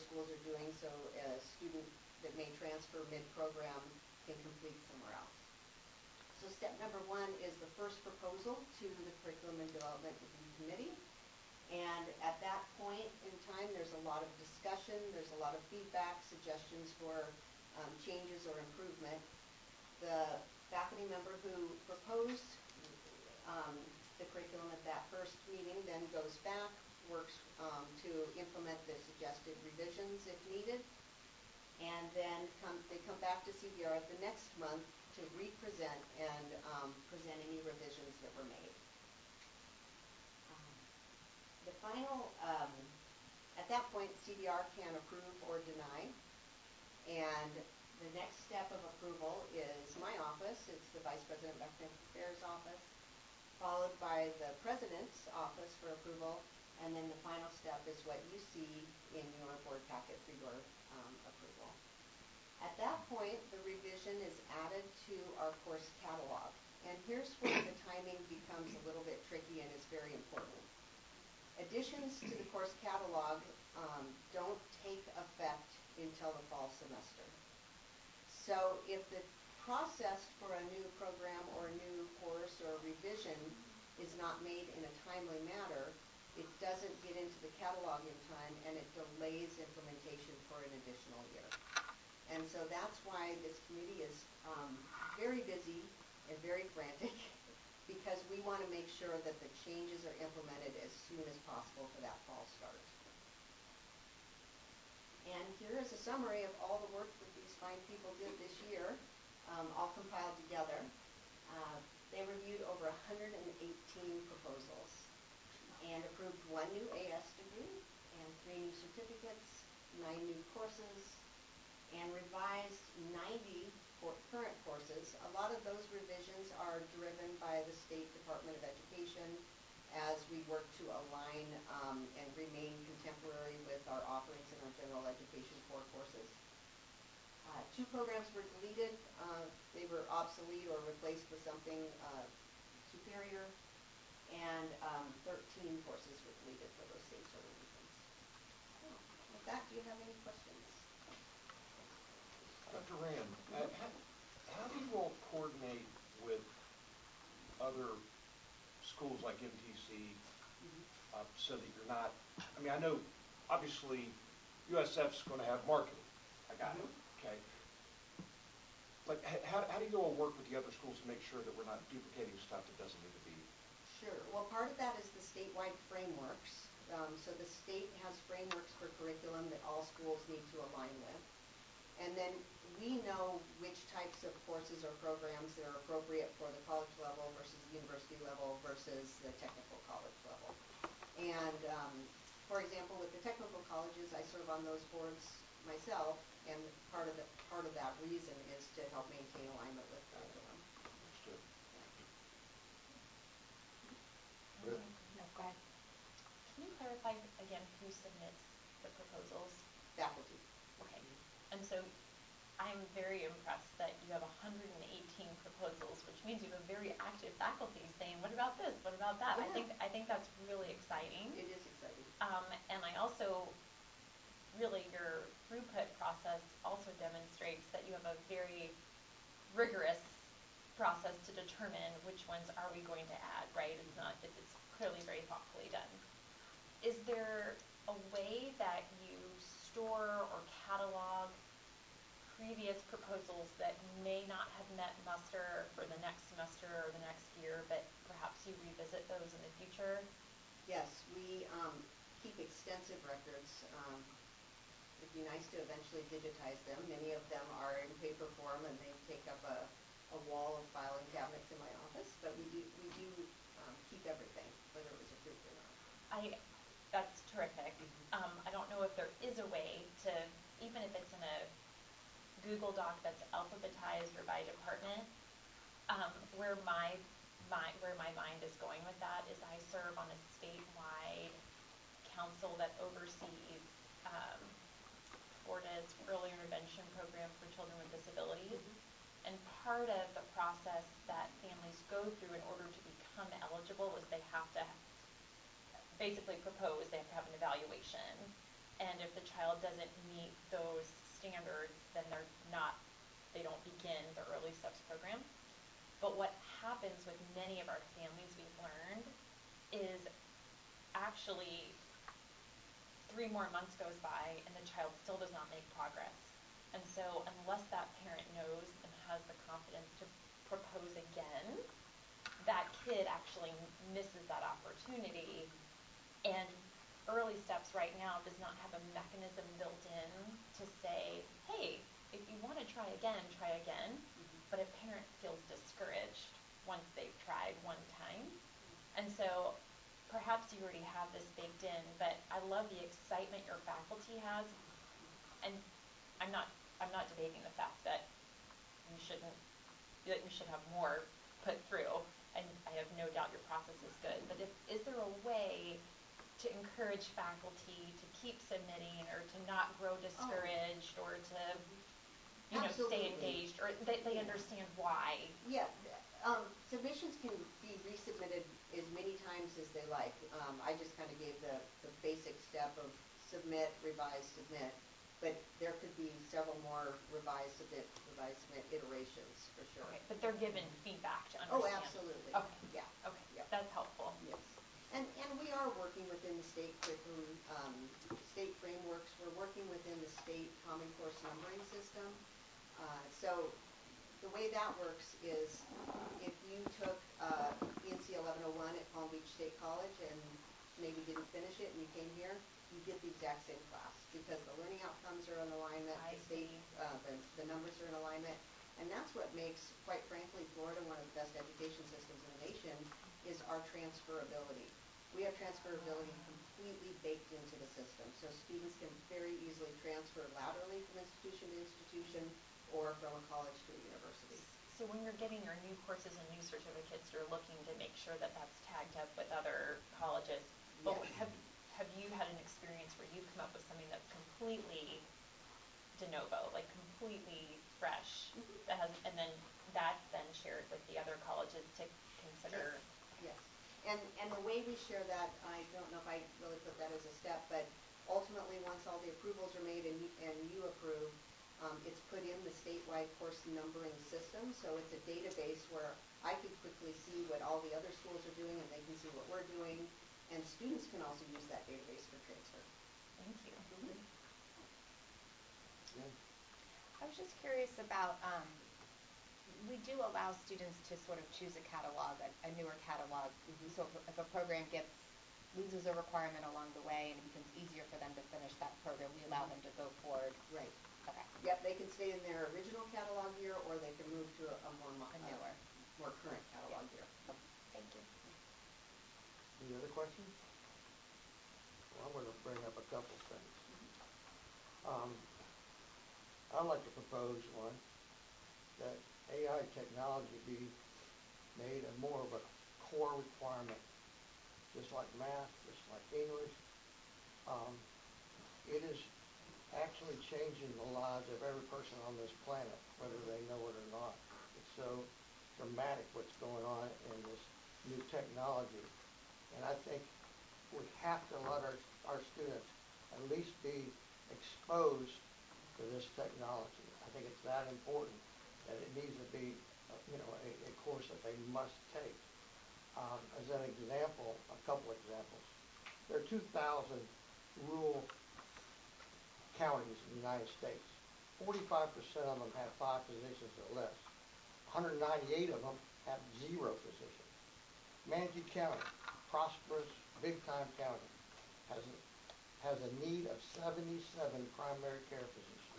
schools are doing, so a student that may transfer mid-program can complete somewhere else. So step number one is the first proposal to the Curriculum and Development Review Committee. And at that point in time, there's a lot of discussion, there's a lot of feedback, suggestions for um, changes or improvement. The faculty member who proposed um, the curriculum at that first meeting then goes back, works um, to implement the suggested revisions if needed, and then come, they come back to C B R the next month to re-present and um, present any revisions that were made. Um, the final, um, at that point, C B R can approve or deny, and the next step of approval is my office. It's the Vice President of Academic Affairs office, followed by the President's office for approval, and then the final step is what you see in your board packet for your um, approval. At that point, the revision is added to our course catalog, and here's where the timing becomes a little bit tricky and is very important. Additions to the course catalog um, don't take effect until the fall semester. So if the process for a new program or a new course or revision is not made in a timely manner, it doesn't get into the catalog in time and it delays implementation for an additional year. And so that's why this committee is um, very busy and very frantic because we want to make sure that the changes are implemented as soon as possible for that fall start. And here is a summary of all the work that these fine people did this year, um, all compiled together. Uh, they reviewed over one hundred eighteen proposals and approved one new A S degree and three new certificates, nine new courses, and revised ninety current courses. A lot of those revisions are driven by the State Department of Education as we work to align um, and remain contemporary with our offerings in our general education core courses. Uh, two programs were deleted. Uh, they were obsolete or replaced with something uh, superior, and um, thirteen courses were deleted for those same sort of reasons. So, with that, do you have any questions? Doctor Rand, uh, how, how do you all coordinate with other schools like M T C uh, so that you're not, I mean, I know obviously U S F's going to have marketing. I got it, okay. But how, how do you all work with the other schools to make sure that we're not duplicating stuff that doesn't need to be? Sure. Well, part of that is the statewide frameworks. Um, so the state has frameworks for curriculum that all schools need to align with. And then we know which types of courses or programs that are appropriate for the college level versus the university level versus the technical college level. And um, for example, with the technical colleges, I serve on those boards myself, and part of the part of that reason is to help maintain alignment with curriculum. Understood. No, go ahead. Can you clarify again who submits the proposals? Faculty. Okay. And so I'm very impressed that you have one hundred eighteen proposals, which means you have a very active faculty saying, what about this? What about that? Yeah. I think I think that's really exciting. It is exciting. Um, and I also, really your throughput process also demonstrates that you have a very rigorous process to determine which ones are we going to add, right? It's not, it's, it's clearly very thoughtfully done. Is there a way that you store or catalog previous proposals that may not have met muster for the next semester or the next year, but perhaps you revisit those in the future? Yes, we um, keep extensive records. Um, it'd be nice to eventually digitize them. Many of them are in paper form and they take up a, a wall of filing cabinets in my office, but we do, we do um, keep everything, whether it was approved or not. I, that's terrific. Um, I don't know if there is a way to, even if it's in a Google Doc that's alphabetized or by department, um, where my, my where my mind is going with that is I serve on a statewide council that oversees um, Florida's early intervention program for children with disabilities. Mm-hmm. And part of the process that families go through in order to become eligible is they have to basically propose, they have to have an evaluation. And if the child doesn't meet those standards, then they're not, they don't begin the Early Steps program. But what happens with many of our families, we've learned, is actually three more months goes by and the child still does not make progress. And so unless that parent knows and has the confidence to propose again, that kid actually misses that opportunity. And Early Steps right now does not have a mechanism built in to say, hey, if you want to try again, try again. Mm-hmm. But a parent feels discouraged once they've tried one time. And so perhaps you already have this baked in, but I love the excitement your faculty has. And I'm not I'm not debating the fact that you shouldn't that you should have more put through, and I have no doubt your process is good. But if, is there a way to encourage faculty to keep submitting, or to not grow discouraged, oh. or to you know Absolutely. stay engaged, or they, they yeah. understand why? Yeah. Um, submissions can be resubmitted as many times as they like. Um, I just kind of gave the, the basic step of submit, revise, submit. But there could be several more revise, submit, revise, submit iterations for sure. Okay, but they're given feedback to understand. Oh, absolutely. Okay. Yeah. Okay. Yep. That's helpful. Yes. And and we are working within the state curriculum, um, state frameworks. We're working within the state Common Core numbering system. Uh, so the way that works is if you took uh, E N C eleven oh one at Palm Beach State College and maybe didn't finish it and you came here, you get the exact same class because the learning outcomes are in alignment, I the state, uh, the, the numbers are in alignment, and that's what makes, quite frankly, Florida one of the best education systems in the nation is our transferability. We have transferability completely baked into the system, so students can very easily transfer laterally from institution to institution or from a college to a university. So when you're getting your new courses and new certificates, you're looking to make sure that that's tagged up with other colleges. But Yes. have have you had an experience where you've come up with something that's completely de novo, like completely fresh, mm-hmm. that has, and then that's then shared with the other colleges to consider? Yes. Yes. And and the way we share that, I don't know if I really put that as a step, but ultimately once all the approvals are made and you, and you approve, um, it's put in the statewide course numbering system. So it's a database where I can quickly see what all the other schools are doing and they can see what we're doing. And students can also use that database for transfer. Thank you. Mm-hmm. Yeah. I was just curious about, um, we do allow students to sort of choose a catalog, a, a newer catalog. Mm-hmm. So if, if a program gets loses a requirement along the way and it becomes easier for them to finish that program, we allow them to go forward. Right. Okay. Yep, they can stay in their original catalog year or they can move to a, a more mo- a newer, uh, more current catalog yeah. year. Okay. Thank you. Any other questions? Well, I'm going to bring up a couple things. Um, I'd like to propose one, that A I technology be made a more of a core requirement, just like math, just like English. Um, it is actually changing the lives of every person on this planet, whether they know it or not. It's so dramatic what's going on in this new technology. And I think we have to let our, our students at least be exposed to this technology. I think it's that important that it needs to be, uh, you know, a, a course that they must take. Um, as an example, a couple examples. There are two thousand rural counties in the United States. forty-five percent of them have five physicians or less. one hundred ninety-eight of them have zero physicians. Manatee County, prosperous, big-time county, has a, has a need of seventy-seven primary care physicians.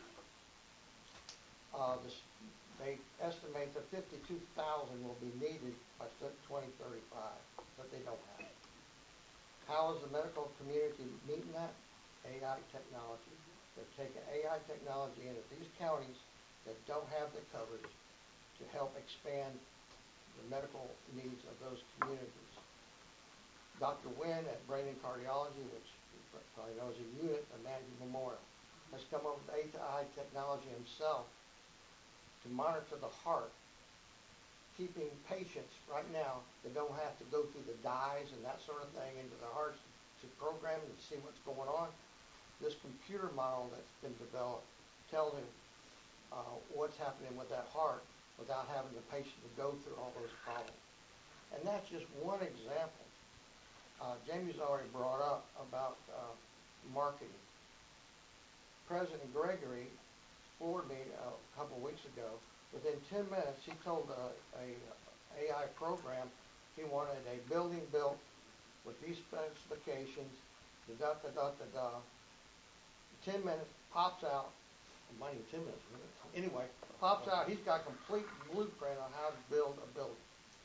Uh, this, they estimate that fifty-two thousand will be needed by twenty thirty-five, but they don't have it. How is the medical community meeting that? A I technology. They're taking A I technology into these counties that don't have the coverage to help expand the medical needs of those communities. Doctor Wynn at Brain and Cardiology, which you probably know is a unit of Manatee Memorial, has come up with A I technology himself to monitor the heart, keeping patients right now that don't have to go through the dyes and that sort of thing into the hearts to program and see what's going on. this computer model that's been developed tells him uh, what's happening with that heart without having the patient to go through all those problems. And that's just one example. Uh, Jamie's already brought up about uh, marketing. President Gregory floored me a couple of weeks ago. Within ten minutes, he told a, a A I program he wanted a building built with these specifications, da da da da da. Ten minutes, pops out. Might even ten minutes. Anyway, pops out. He's got a complete blueprint on how to build a building.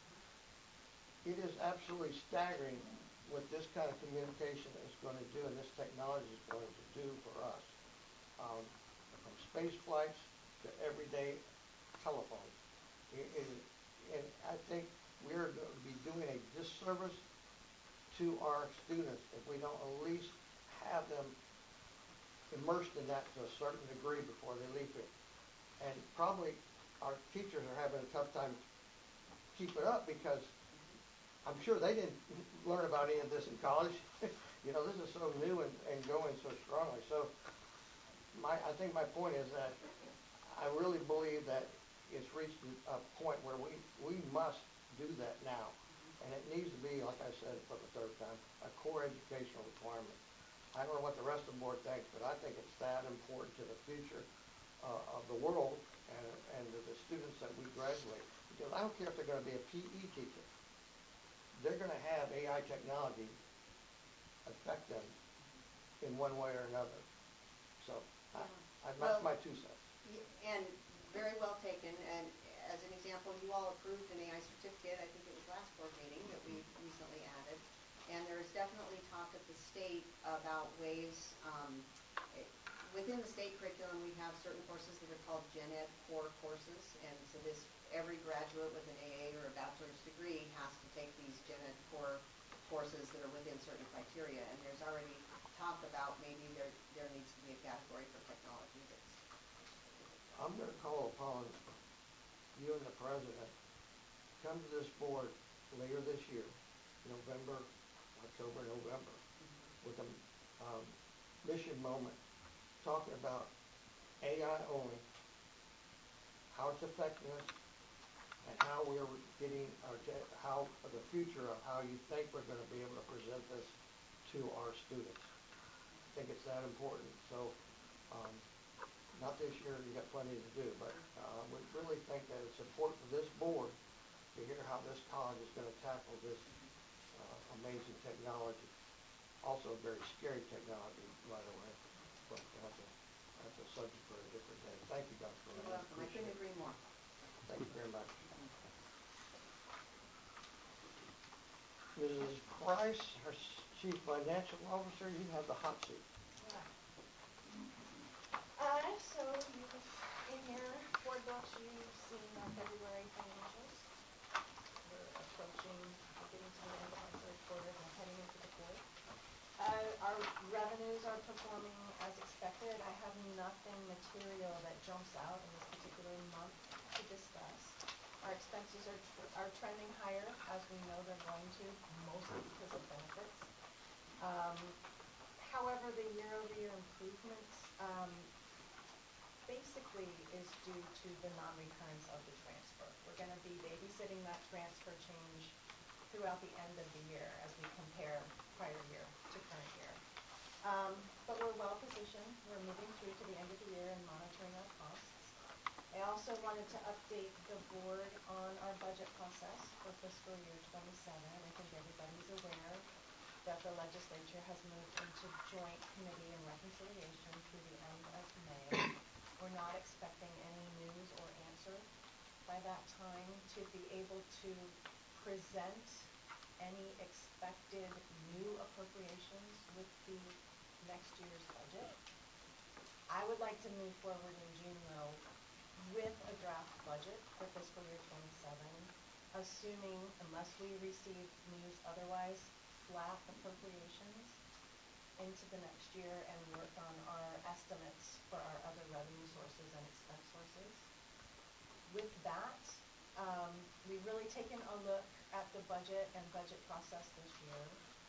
It is absolutely staggering what this kind of communication is going to do and this technology is going to do for us. Um, from space flights to everyday telephones. It, it, and I think we're going to be doing a disservice to our students if we don't at least have them immersed in that to a certain degree before they leave here. And probably our teachers are having a tough time keep it up because I'm sure they didn't learn about any of this in college. You know, this is so new and, and going so strongly. So my, I think my point is that I really believe that it's reached a point where we, we must do that now. And it needs to be, like I said for the third time, a core educational requirement. I don't know what the rest of the board thinks, but I think it's that important to the future uh, of the world and, and to the students that we graduate. Because I don't care if they're going to be a P E teacher. They're going to have A I technology affect them in one way or another. So I, I, that's Well, my two cents. Y- And very well taken, and as an example, you all approved an A I certificate, I think it was last board meeting that we recently added. And there is definitely talk at the state about ways, um, eh, within the state curriculum, we have certain courses that are called Gen Ed core courses. And so this, every graduate with an A A or a bachelor's degree has to take these Gen Ed core courses that are within certain criteria. And there's already talk about maybe there, there needs to be a category for technology that's specific. I'm going to call upon you and the president, come to this board later this year, November, October, November, with a um, mission moment, talking about A I only, how it's affecting us, and how we're getting our, te- how the future of how you think we're going to be able to present this to our students. I think it's that important. So, um, not this year, you got plenty to do, but uh, we really think that it's important for this board to hear how this college is going to tackle this uh, amazing technology. Also a very scary technology, by the way, but that's a, that's a subject for a different day. Thank you, Doctor You're Ryan. welcome, I couldn't agree more. Thank you very much. Missus Price, our Chief Financial Officer, you have the hot seat. Uh, so you, in your board books, you've seen our February financials. We're approaching, we're getting to the end of our third quarter and heading into the fourth. Uh, our revenues are performing as expected. I have nothing material that jumps out in this particular month to discuss. Our expenses are, tr- are trending higher, as we know they're going to, mostly because of benefits. Um, however, the year-over-year improvements, um, basically is due to the non-recurrence of the transfer. We're going to be babysitting that transfer change throughout the end of the year as we compare prior year to current year. Um, but we're well positioned. We're moving through to the end of the year and monitoring our costs. I also wanted to update the board on our budget process for fiscal year twenty-seven. I think everybody's aware that the legislature has moved into joint committee and reconciliation through the end of May. We're not expecting any news or answer by that time to be able to present any expected new appropriations with the next year's budget. I would like to move forward in June though with a draft budget for fiscal year twenty-seven, assuming, unless we receive news otherwise, flat appropriations into the next year and work on our estimates for our other revenue sources and expense sources. With that, um, we've really taken a look at the budget and budget process this year.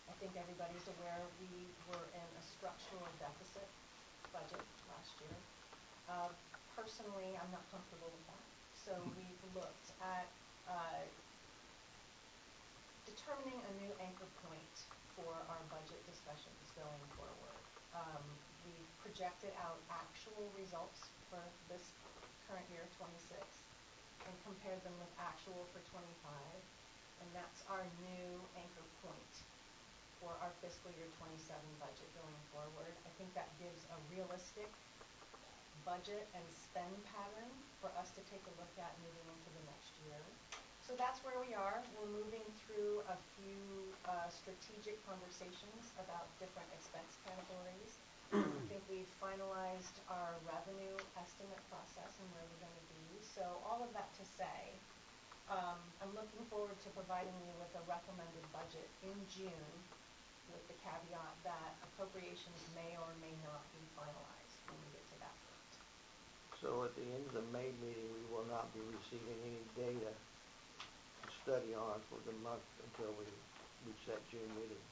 I think everybody's aware we were in a structural deficit budget last year. Uh, personally, I'm not comfortable with that. So we've looked at uh, determining a new anchor point for our budget discussions going forward. Um, we've projected out actual results for this current year, twenty-six, and compared them with actual for twenty-five, and that's our new anchor point for our fiscal year twenty-seven budget going forward. I think that gives a realistic budget and spend pattern for us to take a look at moving into the next year. So that's where we are. We're moving through a few uh, strategic conversations about different expense categories. I think we've finalized our revenue estimate process and where we're going to be. So all of that to say, um, I'm looking forward to providing you with a recommended budget in June, with the caveat that appropriations may or may not be finalized when we get to that point. So at the end of the May meeting, we will not be receiving any data to study on for the month until we reach that June meeting.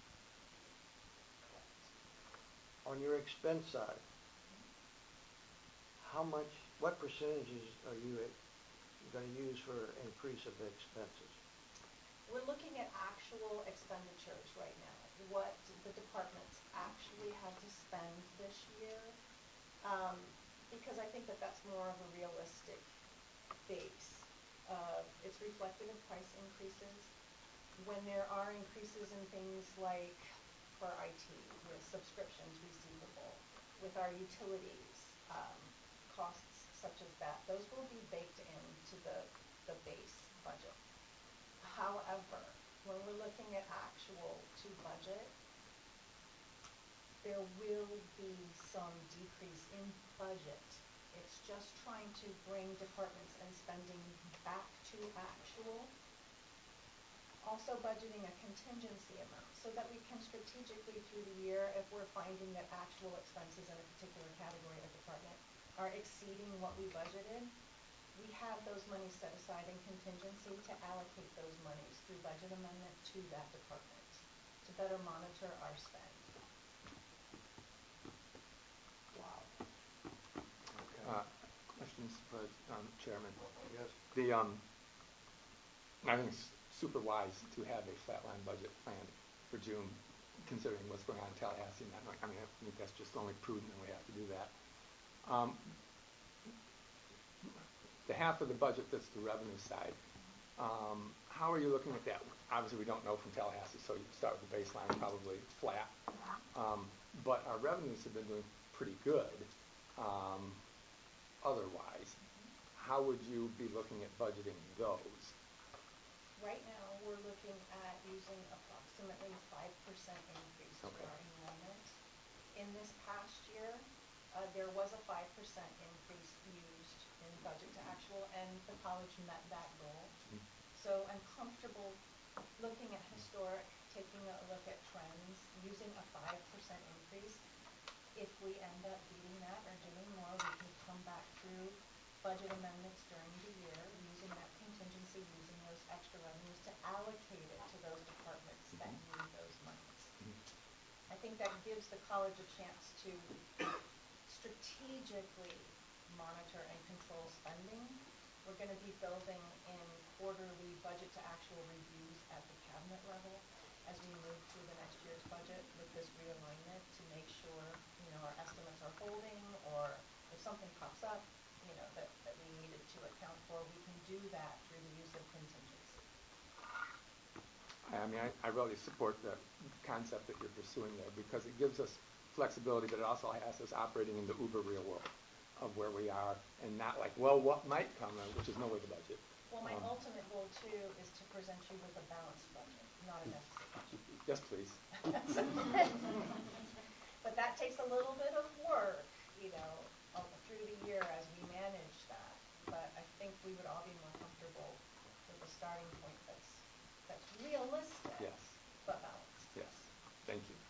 On your expense side, how much, what percentages are you going to use for increase of expenses? We're looking at actual expenditures right now, what the departments actually had to spend this year, um, because I think that that's more of a realistic base. Uh, it's reflective of price increases. When there are increases in things like for I T, with subscriptions receivable, with our utilities, um, costs such as that, those will be baked into the, the base budget. However, when we're looking at actual to budget, there will be some decrease in budget. It's just trying to bring departments and spending back to actual. Also budgeting a contingency amount so that we can strategically through the year, if we're finding that actual expenses in a particular category or department are exceeding what we budgeted, we have those monies set aside in contingency to allocate those monies through budget amendment to that department to better monitor our spend. Wow. Okay. Uh, questions, um, Chairman? Yes. The um, I think it's super wise to have a flatline budget planned for June, considering what's going on in Tallahassee. And I mean, I think that's just only prudent, and we have to do that. Um, the half of the budget that's the revenue side, um, how are you looking at that? Obviously, we don't know from Tallahassee, so you start with the baseline, probably flat. Um, but our revenues have been doing pretty good um, otherwise. How would you be looking at budgeting those? Right now, we're looking at using approximately five percent increase to Okay. our enrollment. In this past year, uh, there was a five percent increase used in budget to actual, and the college met that goal. Mm-hmm. So I'm comfortable looking at historic, taking a look at trends, using a five percent increase. If we end up beating that or doing more, we can come back through budget amendments during the year, using that contingency, using those extra revenues to allocate it to those departments mm-hmm. that need those monies. Mm-hmm. I think that gives the college a chance to strategically monitor and control spending. We're going to be building in quarterly budget to actual reviews at the cabinet level as we move through the next year's budget with this realignment to make sure, you know, our estimates are holding, or if something pops up, you know, that, that we needed to account for, we can do that through the use of contingency. I mean, I, I really support the concept that you're pursuing there, because it gives us flexibility, but it also has us operating in the uber real world of where we are, and not like, well, what might come, which is no way to budget. Well, my um, ultimate goal, too, is to present you with a balanced budget, not a deficit budget. Yes, please. But that takes a little bit of work, you know, through the year as we manage that. But I think we would all be more comfortable with a starting point that's that's realistic, yes. but balanced. Yes. Thank you.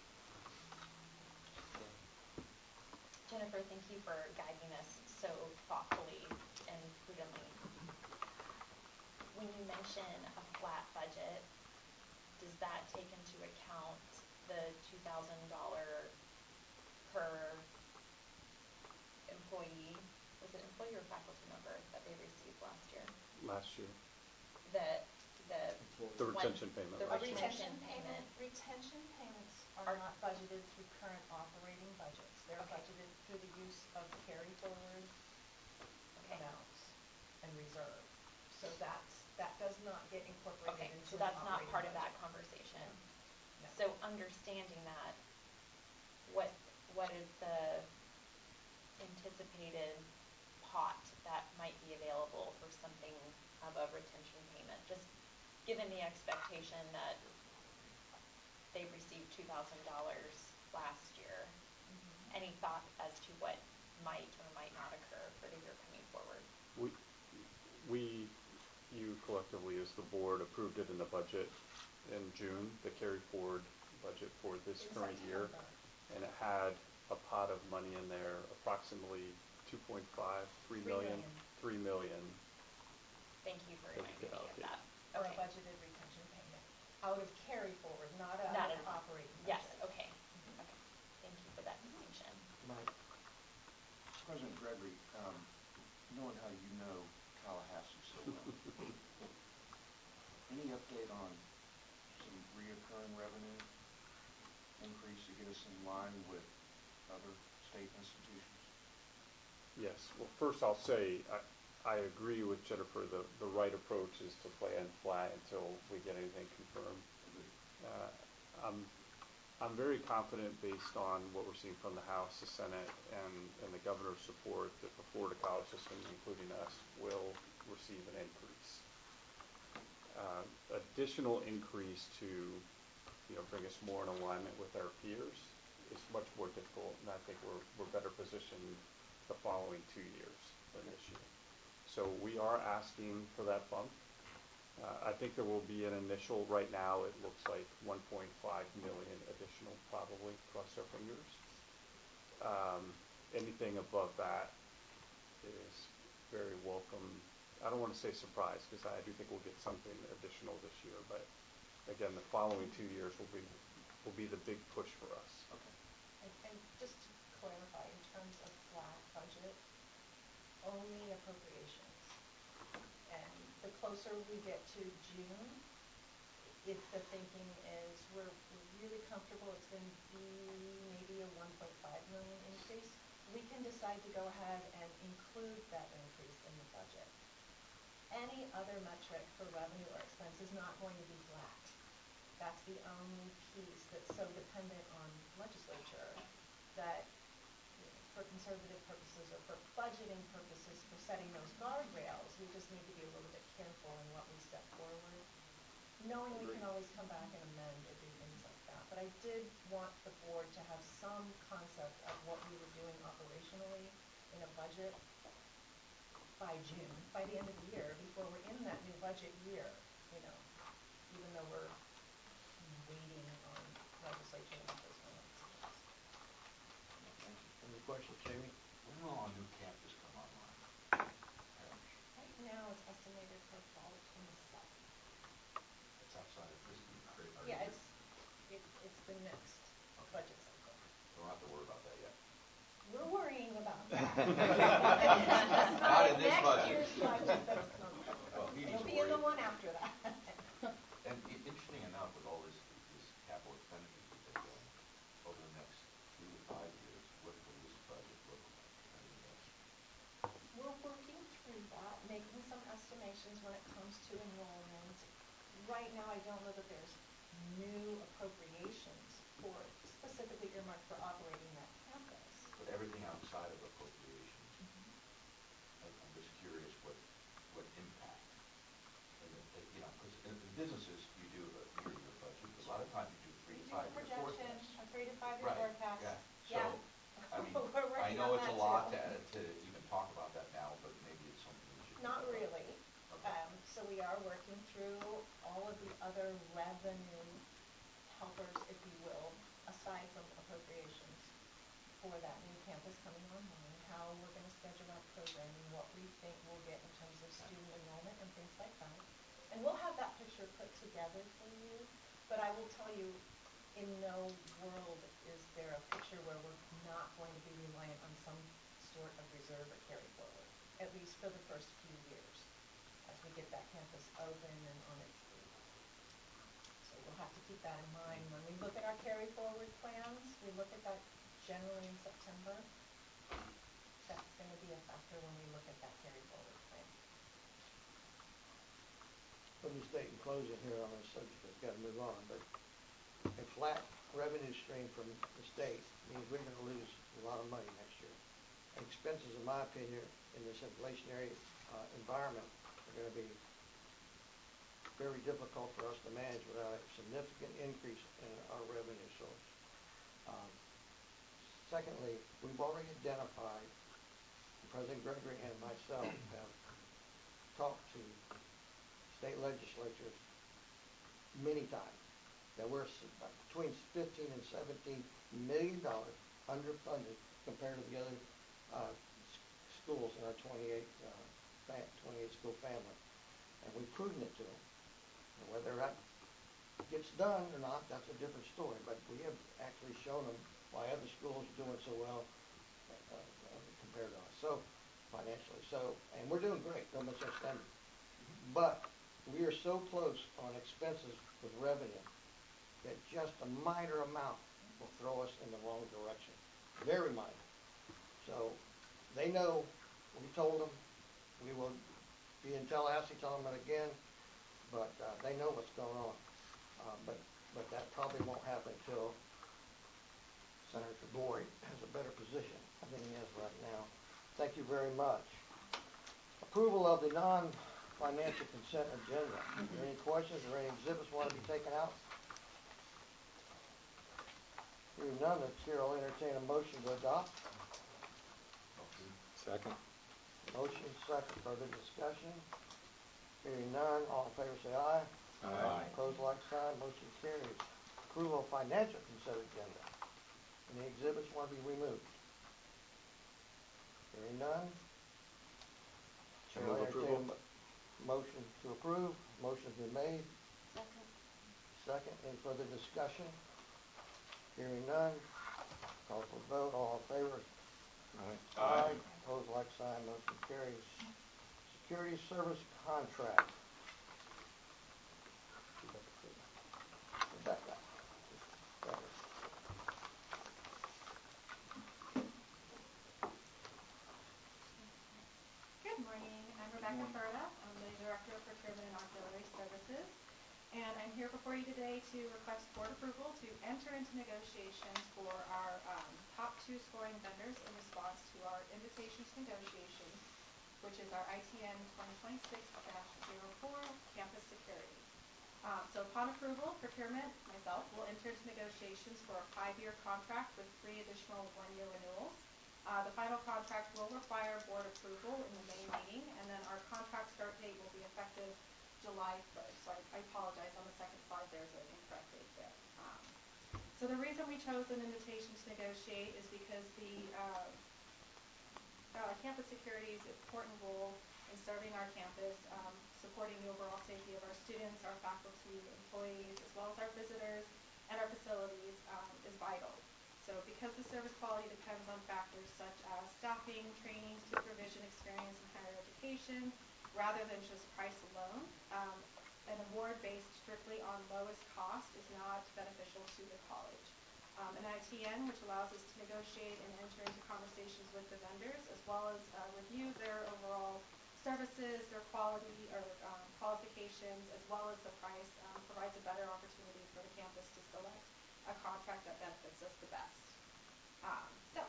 Jennifer, thank you for guiding us so thoughtfully and prudently. When you mention a flat budget, does that take into account the two thousand dollar per employee, was it employee or faculty member that they received last year? Last year, The, the. the one- retention payment The last year. retention payment. Retention payments Are- are not budgeted through current operating budgets. They're Okay. budgeted through the use of carry forward Okay. amounts and reserve. So that's, that does not get incorporated Okay, into so an that's not operating part of that budget. conversation. No. So understanding that, what, what is the anticipated pot that might be available for something of a retention payment? Just given the expectation that they received two thousand dollars last year, Mhm. any thought as to what might or might not occur for the year coming forward? We, we, you collectively as the board approved it in the budget in June, the carry forward budget for this In current year. September. And it had a pot of money in there, approximately two point five, three Three million, million. three million. Thank you for That you reminding could me of allocate. that. For a Okay. budgeted retention payment, out of carry forward, not out Not of an- operating budget. Yes, okay, okay. Thank you for that distinction. Mike, President Gregory, um, knowing how you know Tallahassee so well, any update on some reoccurring revenue increase to get us in line with other state institutions? Yes, well, first I'll say, I, I agree with Jennifer, the, the right approach is to plan flat until we get anything confirmed. Uh, I'm, I'm very confident based on what we're seeing from the House, the Senate, and, and the governor's support that the Florida college system, including us, will receive an increase. Uh, additional increase to, you know, bring us more in alignment with our peers is much more difficult, and I think we're, we're better positioned the following two years than this year. So we are asking for that bump. Uh, I think there will be an initial, right now it looks like one point five million additional probably, cross our fingers. Um, anything above that is very welcome. I don't want to say surprise, because I do think we'll get something additional this year, but again, the following two years will be, will be the big push for us. okay. And, and just to clarify, in terms of flat budget, only appropriations. And the closer we get to June, if the thinking is we're really comfortable it's going to be maybe a one point five million increase, we can decide to go ahead and include that increase in the budget. Any other metric for revenue or expense is not going to be flat. That's the only piece that's so dependent on legislature that, you know, for conservative purposes or for budgeting purposes, for setting those guardrails, we just need to be a little bit careful in what we step forward, knowing we can always come back and amend or do things like that. But I did want the board to have some concept of what we were doing operationally in a budget by June, by the end of the year, before we're in that new budget year, you know, even though we're waiting on legislature to make those final decisions. Thank you. Any questions, Jamie? When will our new campus come online? Parrish, Right now, it's estimated for fall of twenty-seven. that's outside of this year, right? Or Yeah, year. it's, it, it's the next Okay. budget cycle. We don't have to worry about that yet. We're worrying about that. Not in this Next budget. year's budget, but it's not. Well, he needs It'll to be in the worry. one after that. And i- interesting enough, with all this, this capital expenditures you've been doing, over the next three to five years, what will this budget look like? How do you guess? We're working through that, making some estimations when it comes to enrollment. Right now, I don't know that there's new appropriations for, specifically earmarked for operating that campus. But everything outside of appropriations, I- I'm just curious what, what impact, and, the- uh, you know, because in in businesses, you do a year-to-year budget, but a lot of times you do three We to do a five-year projection, forecasts. a three to five year Right, forecast. yeah. Yeah. So, I mean, We're I working know on it's a that lot too. to, to even talk about that now, but maybe it's something we should. Not think about. really. Okay. Um, so we are working through all of the other revenue helpers, if you will, aside from appropriations for that new campus coming online, how we're gonna schedule out programming, what we think we'll get in terms of student enrollment and things like that. And we'll have that picture put together for you But I will tell you, in no world is there a picture where we're not going to be reliant on some sort of reserve or carry forward, at least for the first few years, as we get that campus open and on its feet. So we'll have to keep that in mind. When we look at our carry forward plans, we look at that generally in September. That's going to be a factor when we look at that carry forward plan. Let me state in closing here on this subject, I've got to move on, but a flat revenue stream from the state means we're going to lose a lot of money next year. And expenses, in my opinion, in this inflationary uh, environment are going to be very difficult for us to manage without a significant increase in our revenue source. Um, secondly, we've already identified, President Gregory and myself have talked to state legislatures many times that we're between fifteen and seventeen million dollars underfunded compared to the other uh, schools in our twenty-eight, uh, twenty-eight school family. And we've proven it to them. And whether that gets done or not, that's a different story. But we have actually shown them why other schools are doing so well uh, uh, compared to us. So financially, so and we're doing great. No misunderstanding. But we are so close on expenses with revenue that just a minor amount will throw us in the wrong direction. Very minor. So they know. We told them. We will be in Tallahassee telling them it again. But uh, they know what's going on. Uh, but but that probably won't happen until Senator Boyd has a better position than he has right now. Thank you very much. Approval of the non-financial consent agenda. Are there any questions or any exhibits want to be taken out? Hearing none, the chair will entertain a motion to adopt. Second. Motion second. Further discussion? Hearing none, all in favor say aye. Aye. Opposed, like sign. Motion carries. Approval of financial consent agenda. Any exhibits want to be removed? Hearing none. Chair will Move entertain approval. a motion to approve. Motion's been made. Second. Second. Any further discussion? Hearing none. Call for vote. All in favor? Aye. Aye. Opposed, like sign. Motion carries. Security service contract. Rebecca. Better. Good morning. I'm Rebecca Furta. I'm the Director of Procurement and Auxiliary Services. And I'm here before you today to request board approval to enter into negotiations for our um, top two scoring vendors in response to our invitation to negotiations, which is our I T N twenty twenty-six dash zero four Campus Security. Um, so upon approval, procurement, myself, will enter into negotiations for a five-year contract with three additional one-year renewals. Uh, the final contract will require board approval in the May meeting, and then our contract start date will be effective July first. So I, I apologize, on the second slide there's an incorrect date there. Um, so the reason we chose an invitation to negotiate is because the uh, uh, campus security's important role in serving our campus, um, supporting the overall safety of our students, our faculty, employees, as well as our visitors and our facilities um, is vital. So because the service quality depends on factors such as staffing, training, supervision, experience in higher education, rather than just price alone, um, an award based strictly on lowest cost is not beneficial to the college. Um, an I T N, which allows us to negotiate and enter into conversations with the vendors, as well as uh, review their overall services, their quality or um, qualifications, as well as the price, um, provides a better opportunity for the campus to select a contract that benefits us the best. Um, so,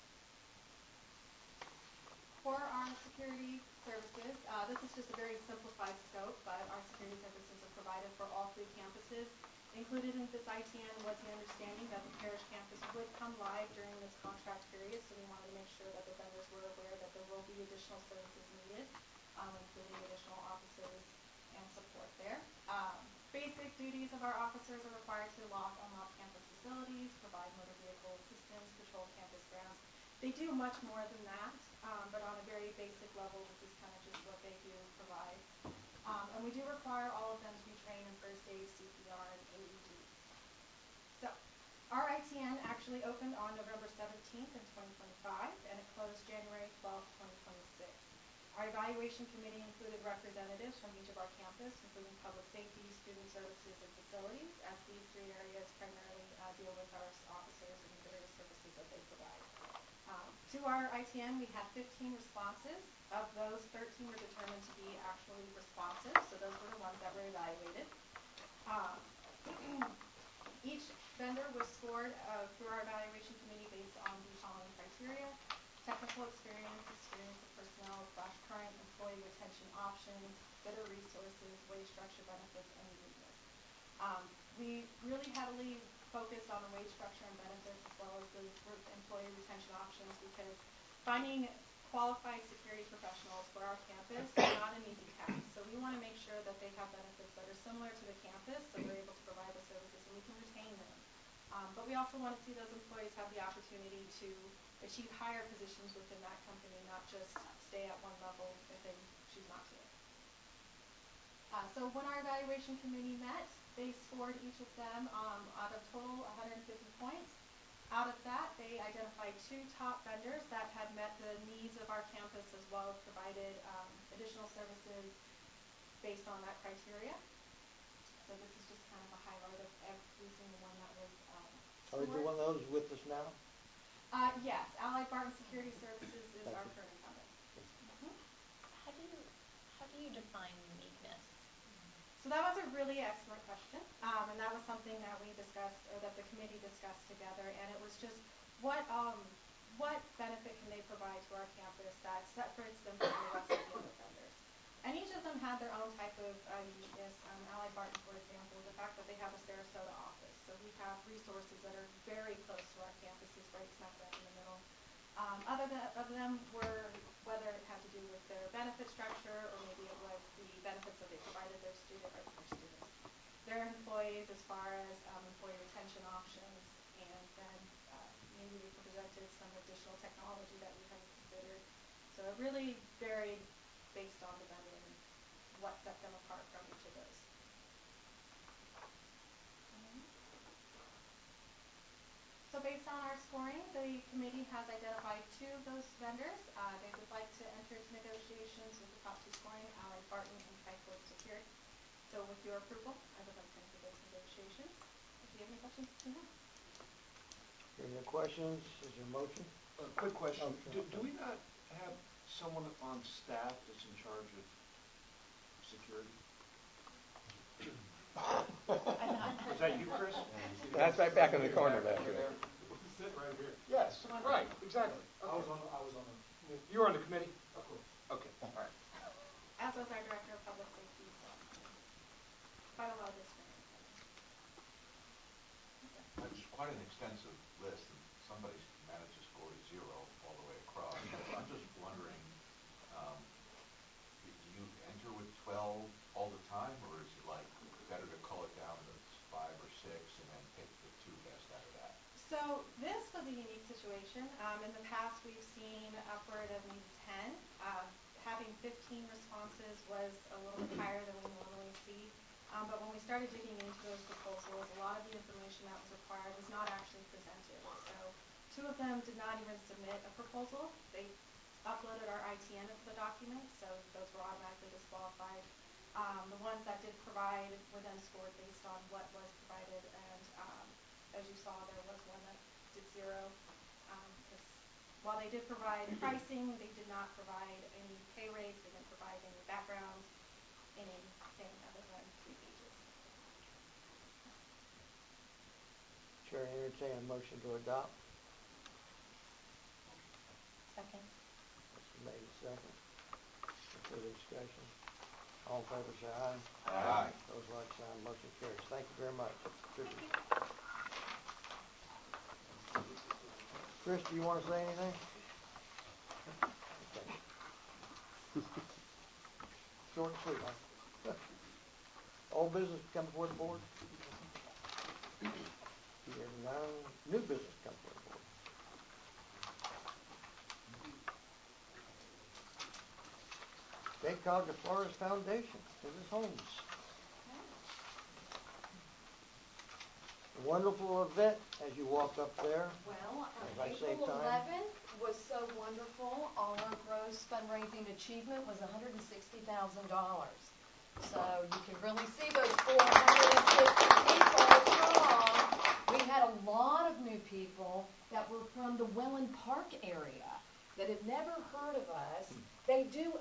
for our security services, uh, this is just a very simplified scope, but our security services are provided for all three campuses. Included in this I T N was the understanding that the Parrish campus would come live during this contract period, so we wanted to make sure that the vendors were aware that there will be additional services needed, um, including additional officers and support there. Um, basic duties of our officers are required to lock, unlock campus facilities, provide motor vehicle assistance, patrol campus grounds. They do much more than that, um, but on a very basic level, this is kind of just what they do provide. Um, and we do require all of them to be trained in first aid, C P R, and A E D. Our I T N actually opened on November seventeenth in twenty twenty-five, and it closed January twelfth, twenty twenty-six. Our evaluation committee included representatives from each of our campus, including public safety, student services, and facilities, as these three areas primarily uh, deal with our officers and the various services that they provide. Um, to our I T N, we had fifteen responses. Of those, thirteen were determined to be actually responsive, so those were the ones that were evaluated. Um, each vendor was scored uh, through our evaluation committee based on the following criteria: technical experience, experience of personnel, slash current employee retention options, bidder resources, wage structure, benefits, and uniqueness. Um, we really heavily focused on the wage structure and benefits, as well as the employee retention options, because finding qualified security professionals for our campus is not an easy task. So we want to make sure that they have benefits that are similar to the campus, so we're able to provide the services and we can retain them. Um, but we also want to see those employees have the opportunity to achieve higher positions within that company, not just stay at one level if they choose not to. Uh, so when our evaluation committee met, they scored each of them um, out of total one hundred fifty points. Out of that, they identified two top vendors that had met the needs of our campus, as well as provided um, additional services based on that criteria. So this is just kind of a highlight of every single one that was um, Are either one of those with us now? Uh, yes, Allied Barton Security Services is Thank our you. current incumbent. Mm-hmm. How do you, how do you define uniqueness? So that was a really excellent question, um, and that was something that we discussed, or that the committee discussed together, and it was just what um, what benefit can they provide to our campus that separates them from the rest of the other vendors. And each of them had their own type of uh, uniqueness. Um, Allied Barton, for example, the fact that they have a Sarasota office, so we have resources that are very close to our campuses, right smack dab in the middle. Um, other th of them were, whether it had to do with their benefit structure, or maybe it was the benefits that they provided their student, or their students, their employees, as far as um, employee retention options, and then uh, maybe they presented some additional technology that we had considered. So it really varied based on the vendor and what set them apart from each of those. So based on our scoring, the committee has identified two of those vendors. Uh, they would like to enter into negotiations with the top two scoring, Allied Barton and Tri-Port Security. So with your approval, I would like to enter those negotiations. If you have any questions, let me know. Any other questions? Is there a motion? A quick question. Oh, sure. Do, do we not have someone on staff that's in charge of security? Is that you, Chris? That's right back in the corner back there. Sit right here. Yes, right, exactly. I was on, I was on the, You were on the committee? of course. Okay, all right. As was our director of public safety, so quite a lot of experience on this. That's quite an extensive list, and somebody's managed to score a zero all the way across. I'm just wondering, um, do you enter with twelve all the time, or is it like better to cull it down to five or six and then pick the two best out of that? So this was a unique situation. Um, in the past, we've seen upward of maybe ten. Um, having fifteen responses was a little bit higher than we normally see. Um, but when we started digging into those proposals, a lot of the information that was required was not actually presented. So two of them did not even submit a proposal. They uploaded our I T N into the document, so those were automatically disqualified. Um, the ones that did provide were then scored based on what was provided, and um, as you saw, there was one that did zero. Um, because while they did provide pricing, they did not provide any pay rates, they didn't provide any backgrounds, anything other than three pages. Chair, entertain a motion to adopt. Second. Motion made second. Further discussion? All in favor, say aye. Aye. Those like sign, motion carries. Thank you very much. Thank you. Chris, do you want to say anything? Okay. Short and sweet, huh? Old business come before the board? Here none. New business come before the board. Cape Cod de Flores Foundation, Missus Holmes. wonderful event as you walk up there. Well, As uh, I save April time. eleventh was so wonderful. All our gross fundraising achievement was one hundred sixty thousand dollars. So you can really see those four hundred fifty people strong. We had a lot of new people that were from the Welland Park area that had never heard of us. They do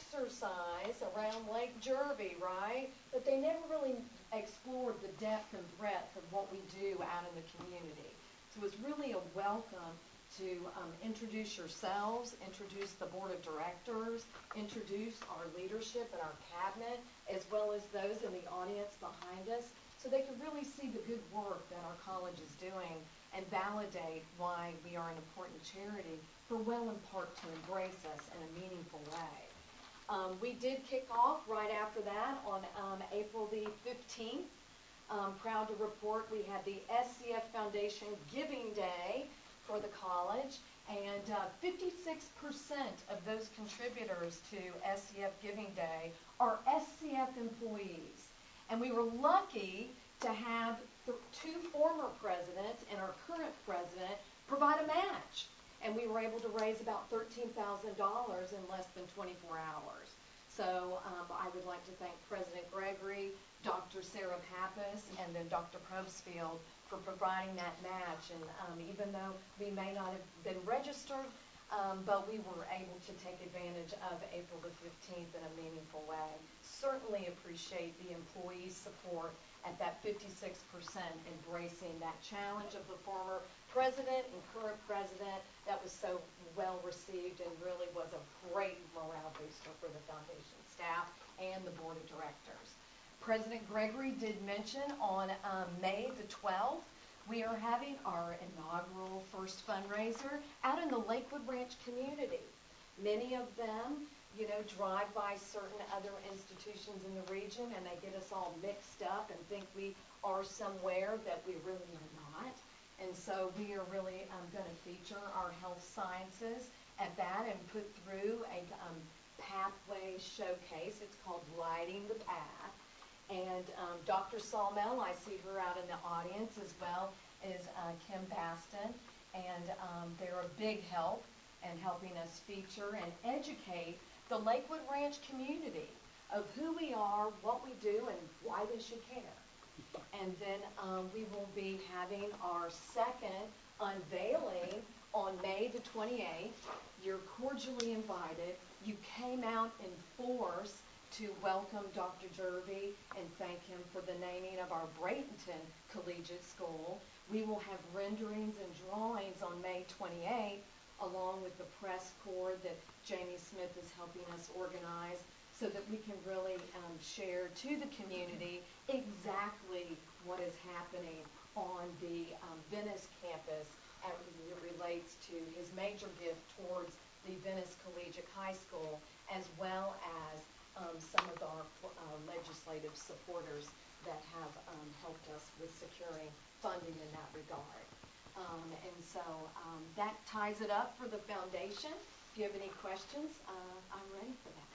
exercise around Lake Jervy, right? But they never really explored the depth and breadth of what we do out in the community. So it's really a welcome to um, introduce yourselves, introduce the board of directors, introduce our leadership and our cabinet, as well as those in the audience behind us, so they can really see the good work that our college is doing and validate why we are an important charity for Welland Park to embrace us in a meaningful way. Um, we did kick off right after that on um, April the fifteenth. Um, proud to report we had the S C F Foundation Giving Day for the college, and uh, fifty-six percent of those contributors to S C F Giving Day are S C F employees. And we were lucky to have th- two former presidents and our current president provide a match. And we were able to raise about thirteen thousand dollars in less than twenty-four hours. So um, I would like to thank President Gregory, Doctor Sarah Pappas, and then Doctor Probstfield for providing that match. And um, even though we may not have been registered, um, but we were able to take advantage of April the fifteenth in a meaningful way. Certainly appreciate the employee support at that fifty-six percent embracing that challenge of the former president and current president. That was so well received and really was a great morale booster for the foundation staff and the board of directors. President Gregory did mention on um, May the twelfth, we are having our inaugural first fundraiser out in the Lakewood Ranch community. Many of them, you know, drive by certain other institutions in the region and they get us all mixed up and think we are somewhere that we really are not. And so we are really um, going to feature our health sciences at that and put through a um, pathway showcase. It's called Lighting the Path. And um, Doctor Sawmell, I see her out in the audience, as well as uh, Kim Baston. And um, they're a big help in helping us feature and educate the Lakewood Ranch community of who we are, what we do, and why they should care. And then um, we will be having our second unveiling on May the twenty-eighth. You're cordially invited. You came out in force to welcome Doctor Jervy and thank him for the naming of our Bradenton Collegiate School. We will have renderings and drawings on May twenty-eighth, along with the press corps that Jamie Smith is helping us organize, so that we can really um, share to the community exactly what is happening on the um, Venice campus as it relates to his major gift towards the Venice Collegiate High School, as well as um, some of our uh, legislative supporters that have um, helped us with securing funding in that regard. Um, and so um, that ties it up for the foundation. If you have any questions, uh, I'm ready for that.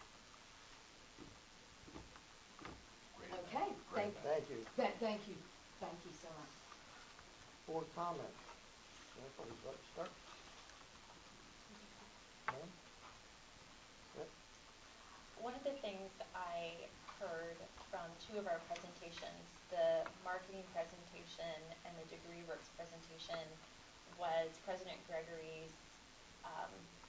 Okay, thank, Thank you. th- thank you, thank you so much. Board comments. Sample, would you like to start? Ma'am? Yep. One of the things I heard from two of our presentations, the marketing presentation and the degree works presentation, was President Gregory's um,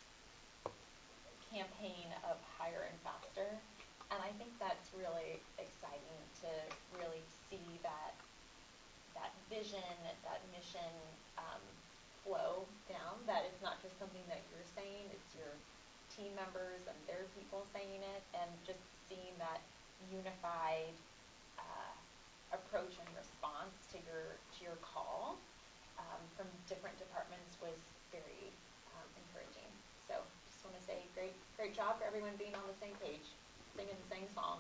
campaign of higher and faster. And I think that's really exciting to really see that that vision, that mission um, flow down, that it's not just something that you're saying, it's your team members and their people saying it, and just seeing that unified uh, approach and response to your to your call um, from different departments was very um, encouraging. So just want to say great great job for everyone being on the same page, singing the same song.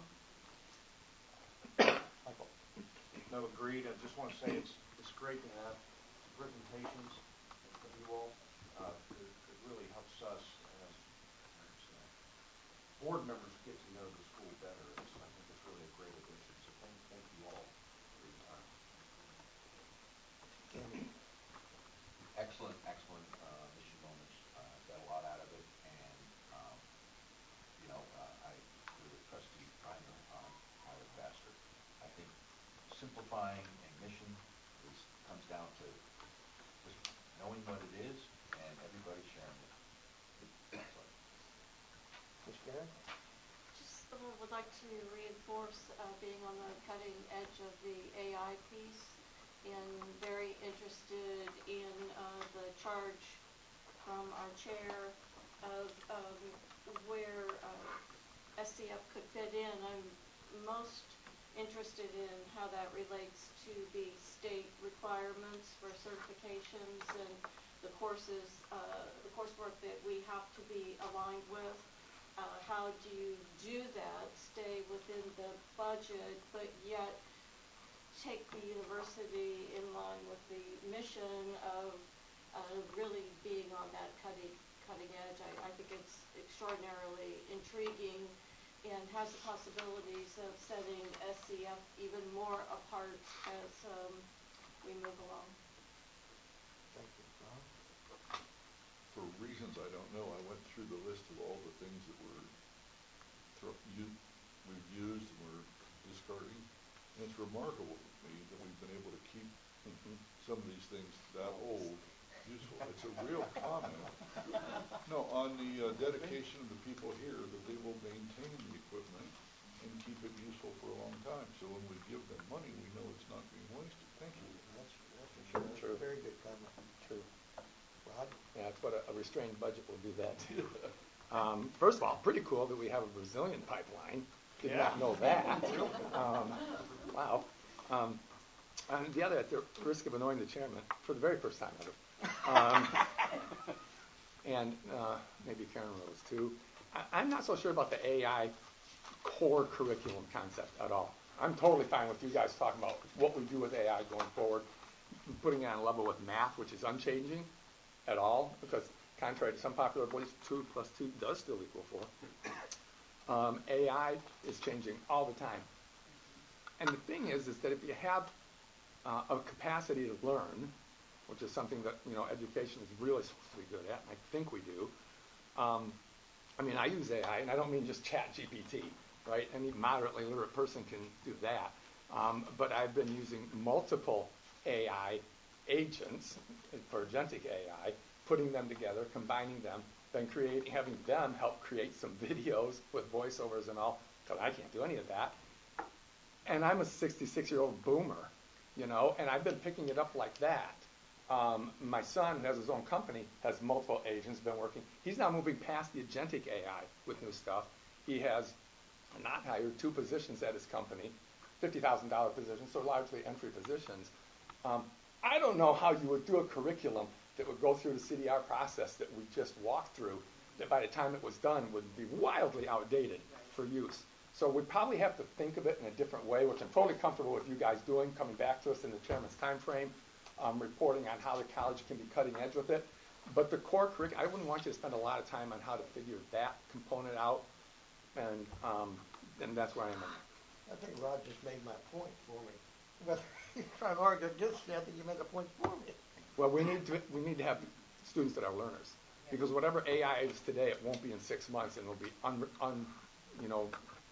Michael. No, agreed. I just want to say it's it's great to have presentations from you all. Uh, it, it really helps us as, as uh, board members get to know the school better. It's, I think it's really a great addition. So thank thank you all for your time. Andy? Excellent, excellent, uh, mission moments, uh, got a lot out of it, and, um, you know, uh, I agree with trustee Reiner on highway faster. I think simplifying a mission is, comes down to just knowing what it is and everybody sharing it. Excellent. Miz Karen? Just uh, would like to reinforce uh, being on the cutting edge of the A I piece, and very interested in uh, the charge from our chair of um, where uh, S C F could fit in. I'm most interested in how that relates to the state requirements for certifications and the courses, uh, the coursework that we have to be aligned with. Uh, how do you do that, stay within the budget, but yet take the university in line with the mission of uh, really being on that cutting cutting edge? I, I think it's extraordinarily intriguing and has the possibilities of setting S C F even more apart as um, we move along. Thank you. Ron? For reasons I don't know, I went through the list of all the things that were thro- u- we've used and we're discarding, and it's remarkable to me that we've been able to keep Mhm. some of these things that old useful. It's a real comment. No, on the uh, dedication of the people here that they will maintain the equipment and keep it useful for a long time. So when we give them money, we know it's not being wasted. Thank you. That's, that's for sure. That's True. a very good comment. True. Rod? Yeah, that's what a, a restrained budget will do that too. Um, first of all, pretty cool that we have a Brazilian pipeline. Did Yeah. not know that. Um, wow. Um, and the other, at the risk of annoying the chairman, for the very first time ever, um, and uh, maybe Karen Rose too, I, I'm not so sure about the A I core curriculum concept at all. I'm totally fine with you guys talking about what we do with A I going forward, putting it on a level with math, which is unchanging at all, because contrary to some popular beliefs, two plus two does still equal four. Um, A I is changing all the time. And the thing is, is that if you have uh, a capacity to learn, which is something that, you know, education is really supposed to be good at, and I think we do. Um, I mean, I use A I, and I don't mean just Chat G P T, right? Any moderately literate person can do that. Um, but I've been using multiple A I agents for agentic A I, putting them together, combining them, then creating, having them help create some videos with voiceovers and all, because I can't do any of that. And I'm a sixty-six-year-old boomer, you know, and I've been picking it up like that. Um, my son, who has his own company, has multiple agents, been working. He's now moving past the agentic A I with new stuff. He has not hired two positions at his company, fifty thousand dollars positions, so largely entry positions. Um, I don't know how you would do a curriculum that would go through the C D R process that we just walked through, that by the time it was done would be wildly outdated for use. So we probably have to think of it in a different way, which I'm totally comfortable with you guys doing, coming back to us in the chairman's time frame, um, reporting on how the college can be cutting edge with it. But the core curriculum, I wouldn't want you to spend a lot of time on how to figure that component out, and um, and that's where I am. I think Rod just made my point for me. Whether you're trying to argue against me, I think you made the point for me. Well, we need to we need to have students that are learners, because whatever A I is today, it won't be in six months, and it'll be un, un you know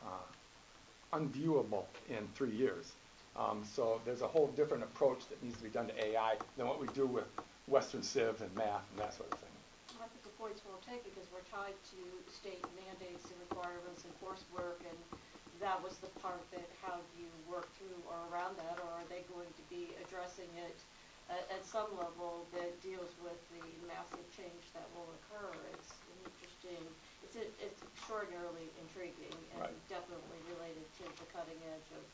uh, unviewable in three years. Um, so there's a whole different approach that needs to be done to A I than what we do with Western Civ and math and that sort of thing. I think the point's well taken, because we're tied to state mandates and requirements and coursework, and that was the part that how do you work through or around that, or are they going to be addressing it at, at some level that deals with the massive change that will occur? It's an interesting, it's, a, it's extraordinarily intriguing and Right. definitely related to the cutting edge of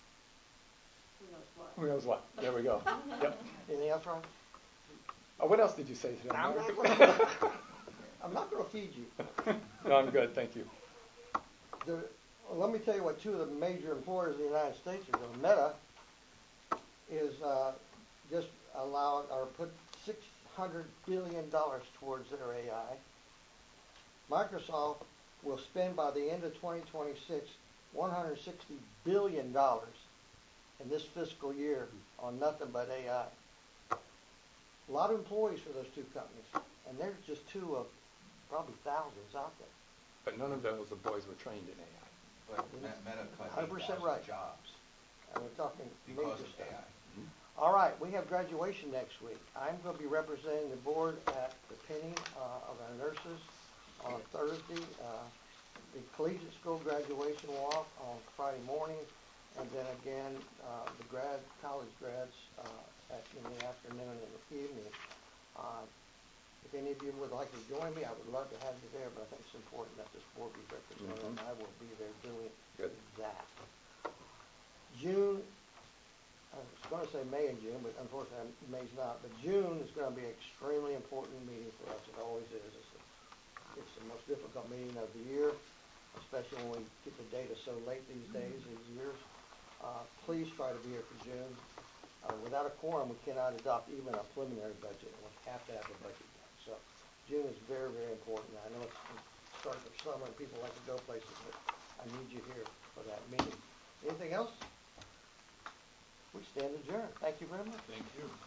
who knows what. Who knows what? There we go. Yep. Anything else, Ron? Oh, what else did you say today? I'm not gonna, I'm not going to feed you. No, I'm good. Thank you. The, well, let me tell you what two of the major employers in the United States are doing. Meta is uh, just allowed or put six hundred billion dollars towards their A I. Microsoft will spend by the end of twenty twenty-six one hundred sixty billion dollars in this fiscal year on nothing but A I. A lot of employees for those two companies, and they're just two of probably thousands out there. But none of those boys were trained in A I. But Me- Meta cut one hundred eight percent thousand right. jobs And we're talking because major of stuff. A I. All right, we have graduation next week. I'm going to be representing the board at the pinning uh, of our nurses on Thursday, uh, the collegiate school graduation walk on Friday morning, and then again, uh, the grad, college grads uh, at, in the afternoon and the evening. Uh, If any of you would like to join me, I would love to have you there, but I think it's important that this board be represented, and I will be there doing Good. that. June, I was going to say May and June, but unfortunately May's not, but June is going to be an extremely important meeting for us. It always is. It's the, it's the most difficult meeting of the year, especially when we get the data so late these days, these years. Uh, please try to be here for June. Uh, without a quorum, we cannot adopt even a preliminary budget, and we have to have a budget done. So June is very, very important. I know it's the start of summer and people like to go places, but I need you here for that meeting. Anything else? We stand adjourned. Thank you very much. Thank you.